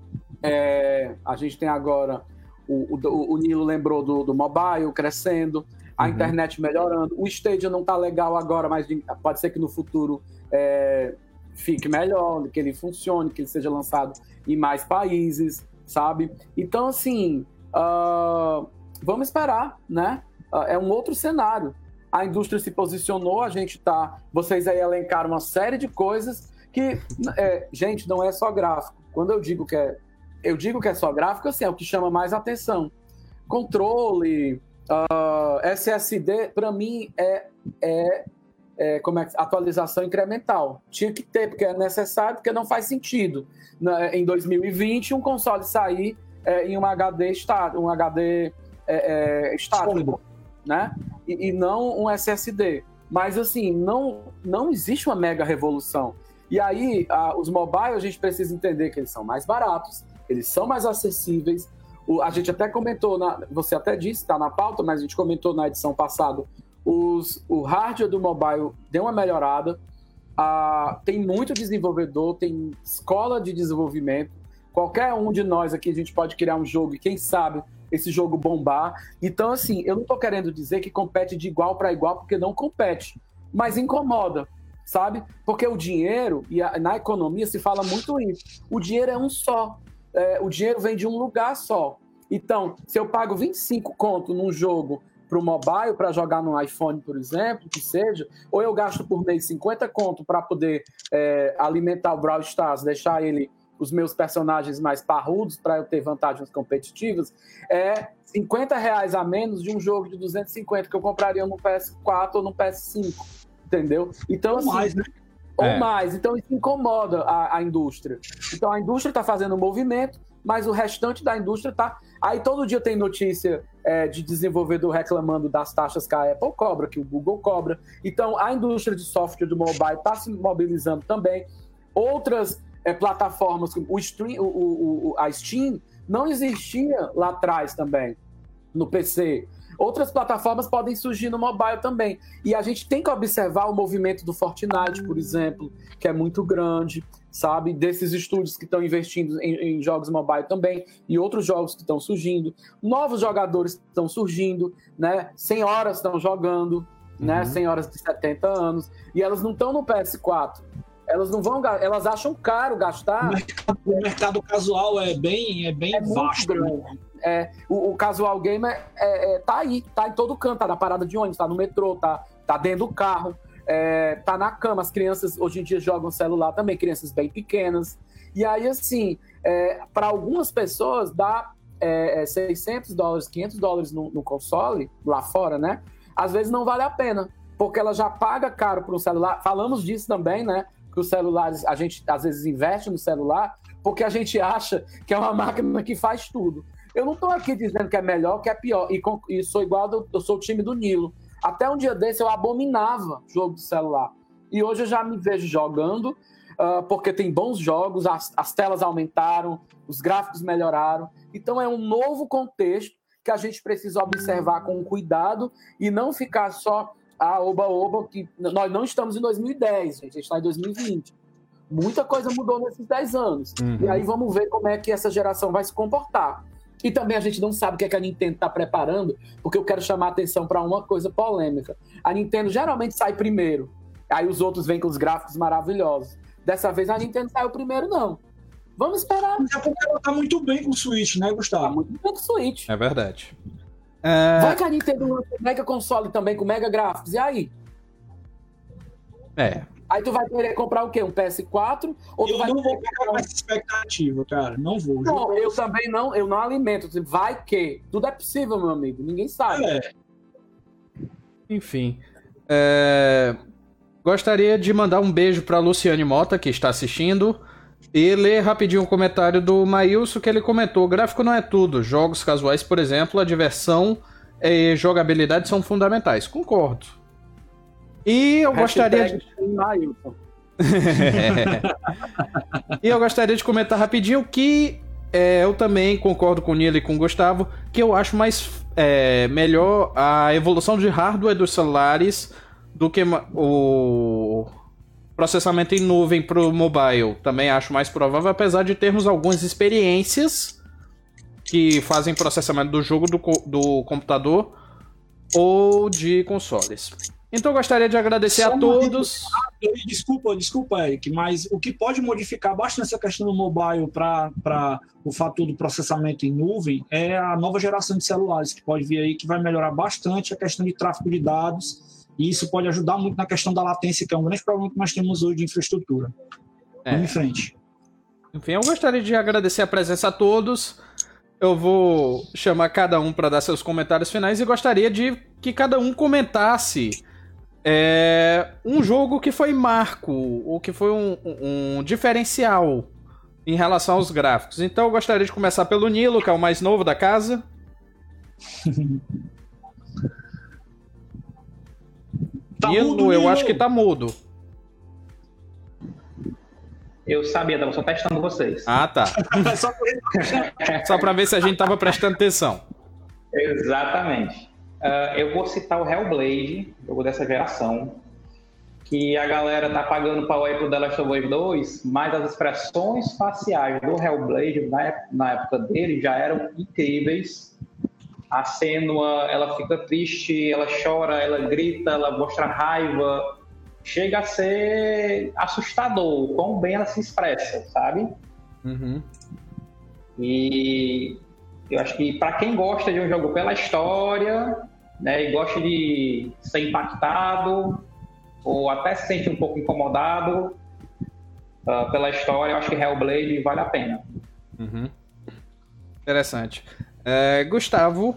é, a gente tem agora o, o, o Nilo lembrou do, do mobile crescendo, a uhum. internet melhorando, o Stadia não está legal agora, mas pode ser que no futuro é, fique melhor, que ele funcione, que ele seja lançado em mais países, sabe? Então, assim, uh, vamos esperar, né? Uh, é um outro cenário. A indústria se posicionou, a gente tá... Vocês aí elencaram uma série de coisas que... É, gente, não é só gráfico. Quando eu digo que é... Eu digo que é só gráfico, assim, é o que chama mais atenção. Controle, uh, S S D, para mim, é, é, é como é, atualização incremental. Tinha que ter, porque é necessário, porque não faz sentido. Na, em dois mil e vinte, um console sair é, em um H D estático, um H D é, é, estático, né? E, e não um S S D. Mas, assim, não, não existe uma mega revolução. E aí, a, os mobile, a gente precisa entender que eles são mais baratos, eles são mais acessíveis. O, a gente até comentou, na, você até disse, está na pauta, mas a gente comentou na edição passada, os, o hardware do mobile deu uma melhorada, ah, tem muito desenvolvedor, tem escola de desenvolvimento, qualquer um de nós aqui, a gente pode criar um jogo e quem sabe esse jogo bombar. Então, assim, eu não estou querendo dizer que compete de igual para igual, porque não compete, mas incomoda, sabe? Porque o dinheiro, e a, na economia se fala muito isso, o dinheiro é um só. É, o dinheiro vem de um lugar só. Então, se eu pago vinte e cinco conto num jogo para o mobile, para jogar no iPhone, por exemplo, que seja, ou eu gasto por mês cinquenta conto para poder é, alimentar o Brawl Stars, deixar ele, os meus personagens mais parrudos, para eu ter vantagens competitivas, é cinquenta reais a menos de um jogo de duzentos e cinquenta que eu compraria no P S quatro ou no P S cinco, entendeu? Então, assim, mais, né? Ou é. mais. Então, isso incomoda a, a indústria. Então, a indústria está fazendo um movimento, mas o restante da indústria está... Aí, todo dia tem notícia é, de desenvolvedor reclamando das taxas que a Apple cobra, que o Google cobra. Então, a indústria de software do mobile está se mobilizando também. Outras é, plataformas, como o Stream, o, o, o, a Steam, não existia lá atrás também, no P C. outras plataformas podem surgir no mobile também. E a gente tem que observar o movimento do Fortnite, por exemplo, que é muito grande, sabe? Desses estúdios que estão investindo em, em jogos mobile também, e outros jogos que estão surgindo. Novos jogadores estão surgindo, né? cem horas estão jogando, uhum. né? cem horas de setenta anos, e elas não estão no P S quatro. Elas não vão, elas acham caro gastar. O mercado, o mercado casual é bem, é bem é vasto. Né? É, o, o casual gamer é, é, tá aí, tá em todo canto, tá na parada de ônibus, tá no metrô, tá, tá dentro do carro, é, tá na cama. As crianças hoje em dia jogam celular também, crianças bem pequenas. E aí, assim, é, para algumas pessoas dá é, seiscentos dólares, quinhentos dólares no, no console, lá fora, né? Às vezes não vale a pena, porque ela já paga caro por um celular. Falamos disso também, né? Que os celulares, a gente às vezes investe no celular porque a gente acha que é uma máquina que faz tudo. Eu não estou aqui dizendo que é melhor, que é pior, e, e sou igual, do, eu sou o time do Nilo. Até um dia desse eu abominava jogo de celular, e hoje eu já me vejo jogando, uh, porque tem bons jogos, as, as telas aumentaram, os gráficos melhoraram, então é um novo contexto que a gente precisa observar com cuidado e não ficar só ah, oba-oba, que nós não estamos em dois mil e dez, gente, a gente está em dois mil e vinte. Muita coisa mudou nesses dez anos. Uhum. E aí vamos ver como é que essa geração vai se comportar. E também a gente não sabe o que, é que a Nintendo está preparando, porque eu quero chamar a atenção para uma coisa polêmica. A Nintendo geralmente sai primeiro, aí os outros vêm com os gráficos maravilhosos. Dessa vez a Nintendo saiu primeiro, não. Vamos esperar. Mas é porque ela está muito bem com o Switch, né, Gustavo? Tá muito bem com o Switch. É verdade. É... Vai que a Nintendo lança um mega console também com mega gráficos, e aí? É. Aí tu vai querer comprar o quê? Um P S quatro? Ou tu eu vai não vou querer... pegar essa expectativa, cara. Não vou. Não, eu também não, eu não alimento. Vai que? Tudo é possível, meu amigo. Ninguém sabe. É. Enfim. É... Gostaria de mandar um beijo para Luciane Mota, que está assistindo, e ler rapidinho um comentário do Maílson, que ele comentou: gráfico não é tudo. Jogos casuais, por exemplo, a diversão e jogabilidade são fundamentais. Concordo. E eu gostaria de... e eu gostaria de comentar rapidinho que é, eu também concordo com o Nilo e com o Gustavo, que eu acho mais é, melhor a evolução de hardware dos celulares do que o processamento em nuvem para o mobile. Também acho mais provável, apesar de termos algumas experiências que fazem processamento do jogo do, do computador ou de consoles. Então eu gostaria de agradecer Só a todos. Desculpa, desculpa, Eric, mas o que pode modificar bastante essa questão do mobile para o fator do processamento em nuvem é a nova geração de celulares, que pode vir aí, que vai melhorar bastante a questão de tráfego de dados, e isso pode ajudar muito na questão da latência, que é um grande problema que nós temos hoje de infraestrutura. É. Vamos em frente. Enfim, eu gostaria de agradecer a presença a todos. Eu vou chamar cada um para dar seus comentários finais e gostaria de que cada um comentasse É um jogo que foi marco, ou que foi um, um diferencial em relação aos gráficos. Então eu gostaria de começar pelo Nilo, que é o mais novo da casa. Tá Nilo, mudo, eu Nilo. Acho que tá mudo. Eu sabia, tava só testando vocês. Ah, tá. Só pra ver se a gente tava prestando atenção. Exatamente. Uh, eu vou citar o Hellblade, jogo dessa geração, que a galera tá pagando pau aí pro The Last of Us dois, mas as expressões faciais do Hellblade na época, na época dele já eram incríveis. A Senua, ela fica triste, ela chora, ela grita, ela mostra raiva, chega a ser assustador, quão bem ela se expressa, sabe? Uhum. E eu acho que para quem gosta de um jogo pela história, né, e gosta de ser impactado, ou até se sente um pouco incomodado uh, pela história, eu acho que Hellblade vale a pena. Uhum. Interessante. É, Gustavo?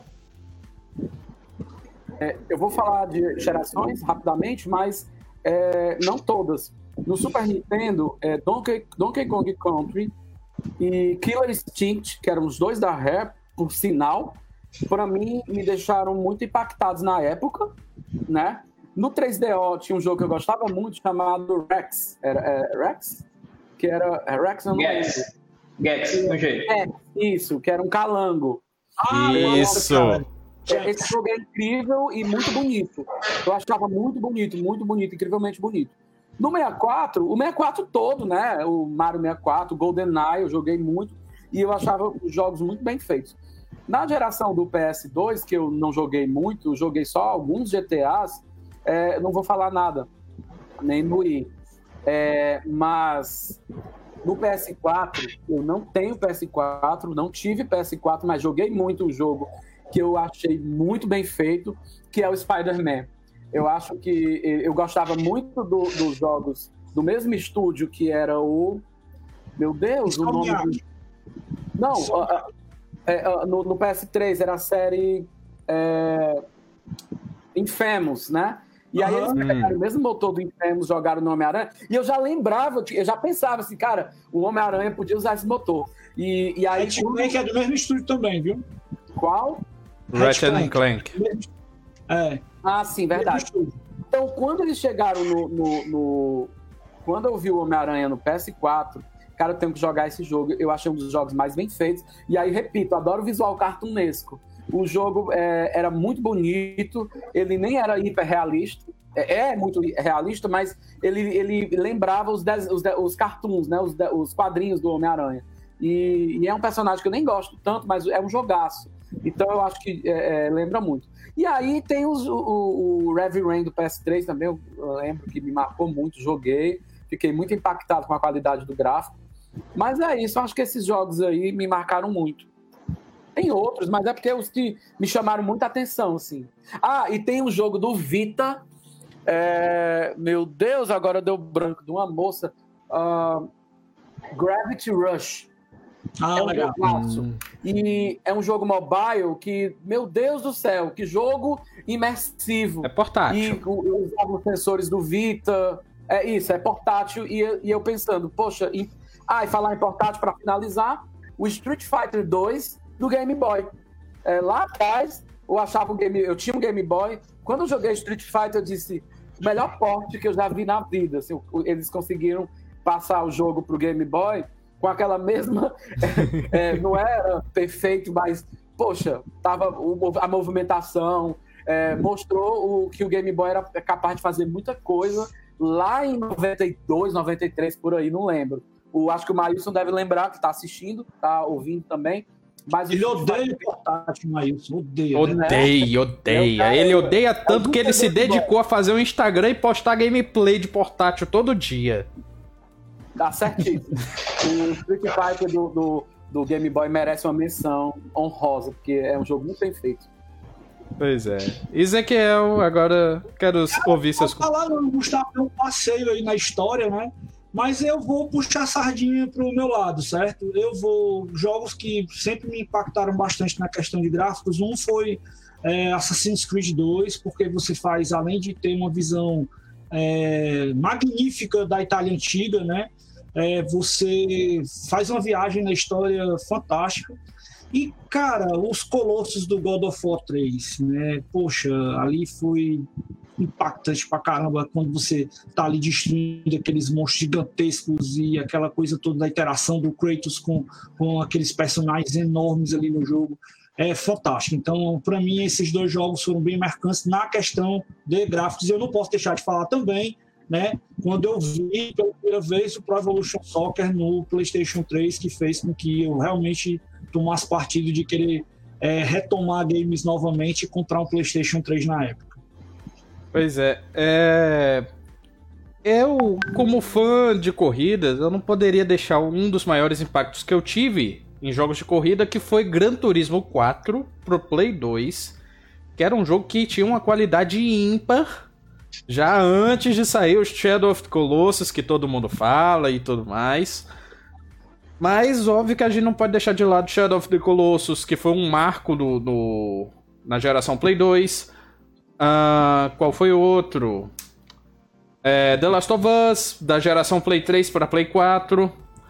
É, eu vou falar de gerações rapidamente, mas é, não todas. No Super Nintendo, é Donkey, Donkey Kong Country e Killer Instinct, que eram os dois da Rare, por sinal, para mim, me deixaram muito impactados na época, né? No três D O tinha um jogo que eu gostava muito chamado Rex. Era é, Rex? Que era... É Rex, não lembro. Gex, no jeito. É, isso, que era um calango. Ah, isso! Esse jogo é incrível e muito bonito. Eu achava muito bonito, muito bonito, incrivelmente bonito. No sessenta e quatro, o sessenta e quatro todo, né? O Mario sessenta e quatro, o GoldenEye, eu joguei muito e eu achava os jogos muito bem feitos. Na geração do P S dois, que eu não joguei muito, eu joguei só alguns G T As, é, não vou falar nada, nem no Wii. É, mas no P S quatro, eu não tenho P S quatro, não tive P S quatro, mas joguei muito o jogo que eu achei muito bem feito, que é o Spider-Man. Eu acho que eu gostava muito do, dos jogos do mesmo estúdio que era o... Meu Deus, o nome... Do... Não, uh, uh, uh, no, no P S três era a série uh, Infamous, né? E aí eles pegaram o mesmo motor do Infamous, jogaram no Homem-Aranha, e eu já lembrava, eu já pensava assim, cara, o Homem-Aranha podia usar esse motor. E, e aí... É, quando... que é do mesmo estúdio também, viu? Qual? Ratchet and Clank. É. Ah, sim, verdade. Então, quando eles chegaram no... no, no... Quando eu vi o Homem-Aranha no P S quatro, cara, eu tenho que jogar esse jogo. Eu achei um dos jogos mais bem feitos. E aí, repito, eu adoro o visual cartunesco. O jogo é, era muito bonito, ele nem era hiperrealista. É, é muito realista, mas ele, ele lembrava os, dez, os, os cartoons, né? os, os quadrinhos do Homem-Aranha. E, e é um personagem que eu nem gosto tanto, mas é um jogaço. Então eu acho que é, é, lembra muito. E aí tem os, o, o Heavy Rain do P S três também, eu, eu lembro que me marcou muito, joguei, fiquei muito impactado com a qualidade do gráfico. Mas é isso, eu acho que esses jogos aí me marcaram muito. Tem outros, mas é porque os que me chamaram muita atenção, assim. Ah, e tem um jogo do Vita, é, meu Deus, agora deu branco, de uma moça, uh, Gravity Rush. Ah, é um legal. Hum. E é um jogo mobile que, meu Deus do céu, que jogo imersivo. É portátil. E usava os sensores do Vita. É isso, é portátil. E, e eu pensando, poxa, e, ah, e falar em portátil para finalizar, o Street Fighter dois do Game Boy. É, lá atrás, eu achava o Game, eu tinha um Game Boy. Quando eu joguei Street Fighter, eu disse, o melhor porte que eu já vi na vida. Assim, eles conseguiram passar o jogo pro Game Boy com aquela mesma... é, não era perfeito, mas, poxa, tava o, a movimentação, é, mostrou o, que o Game Boy era capaz de fazer muita coisa lá em noventa e dois, noventa e três, por aí, não lembro. O, acho que o Maílson deve lembrar, que está assistindo, está ouvindo também. Mas ele odeia o portátil, Maílson, odeia. Odeia, odeia. Ele odeia tanto que ele se dedicou a fazer um Instagram e postar gameplay de portátil todo dia. Tá certíssimo. O Street Fighter do, do, do Game Boy merece uma menção honrosa, porque é um jogo muito bem feito. Pois é. Ezequiel, agora quero ouvir seus... falar, Gustavo, tem um passeio aí na história, né? Mas eu vou puxar a sardinha pro meu lado, certo? Eu vou... Jogos que sempre me impactaram bastante na questão de gráficos. Um foi é, Assassin's Creed dois, porque você faz, além de ter uma visão é, magnífica da Itália antiga, né? É, você faz uma viagem na história fantástica. E, cara, os colossos do God of War três, né? Poxa, ali foi impactante pra caramba quando você tá ali destruindo aqueles monstros gigantescos e aquela coisa toda da interação do Kratos com, com aqueles personagens enormes ali no jogo. É fantástico. Então, para mim, esses dois jogos foram bem marcantes na questão de gráficos. E eu não posso deixar de falar também, né, quando eu vi pela primeira vez o Pro Evolution Soccer no PlayStation três, que fez com que eu realmente tomasse partido de querer é, retomar games novamente e comprar um PlayStation três na época. Pois é, é... eu, como fã de corridas, eu não poderia deixar um dos maiores impactos que eu tive em jogos de corrida, que foi Gran Turismo quatro pro Play dois, que era um jogo que tinha uma qualidade ímpar, já antes de sair o Shadow of the Colossus, que todo mundo fala e tudo mais. Mas óbvio que a gente não pode deixar de lado Shadow of the Colossus, que foi um marco no, no, na geração Play dois. Uh, qual foi o outro? É, The Last of Us, da geração Play três para Play quatro.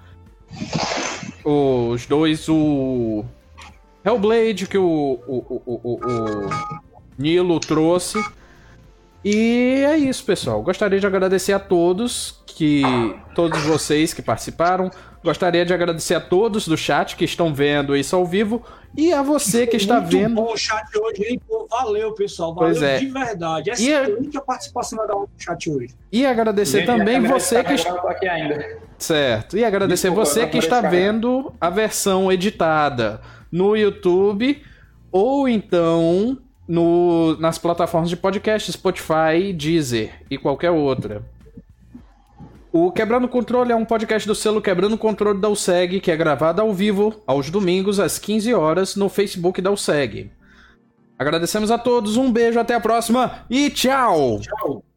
Os dois, o Hellblade, que o, o, o, o, o Nilo trouxe. E é isso, pessoal. Gostaria de agradecer a todos que todos vocês que participaram. Gostaria de agradecer a todos do chat que estão vendo isso ao vivo e a você que está Muito vendo. Bom o chat hoje, hein? Pô, valeu, pessoal. Valeu Pois é. de verdade. Essa E é a- a única participação legal do chat hoje. E agradecer Gente, também a câmera você está que gravando aqui ainda. Certo. E agradecer Desculpa, você eu que vou está deixar. vendo a versão editada no YouTube ou então no, nas plataformas de podcast, Spotify, Deezer e qualquer outra. O Quebrando o Controle é um podcast do selo Quebrando o Controle da U S E G, que é gravado ao vivo aos domingos às quinze horas no Facebook da U S E G. Agradecemos a todos, um beijo, até a próxima e tchau! Tchau.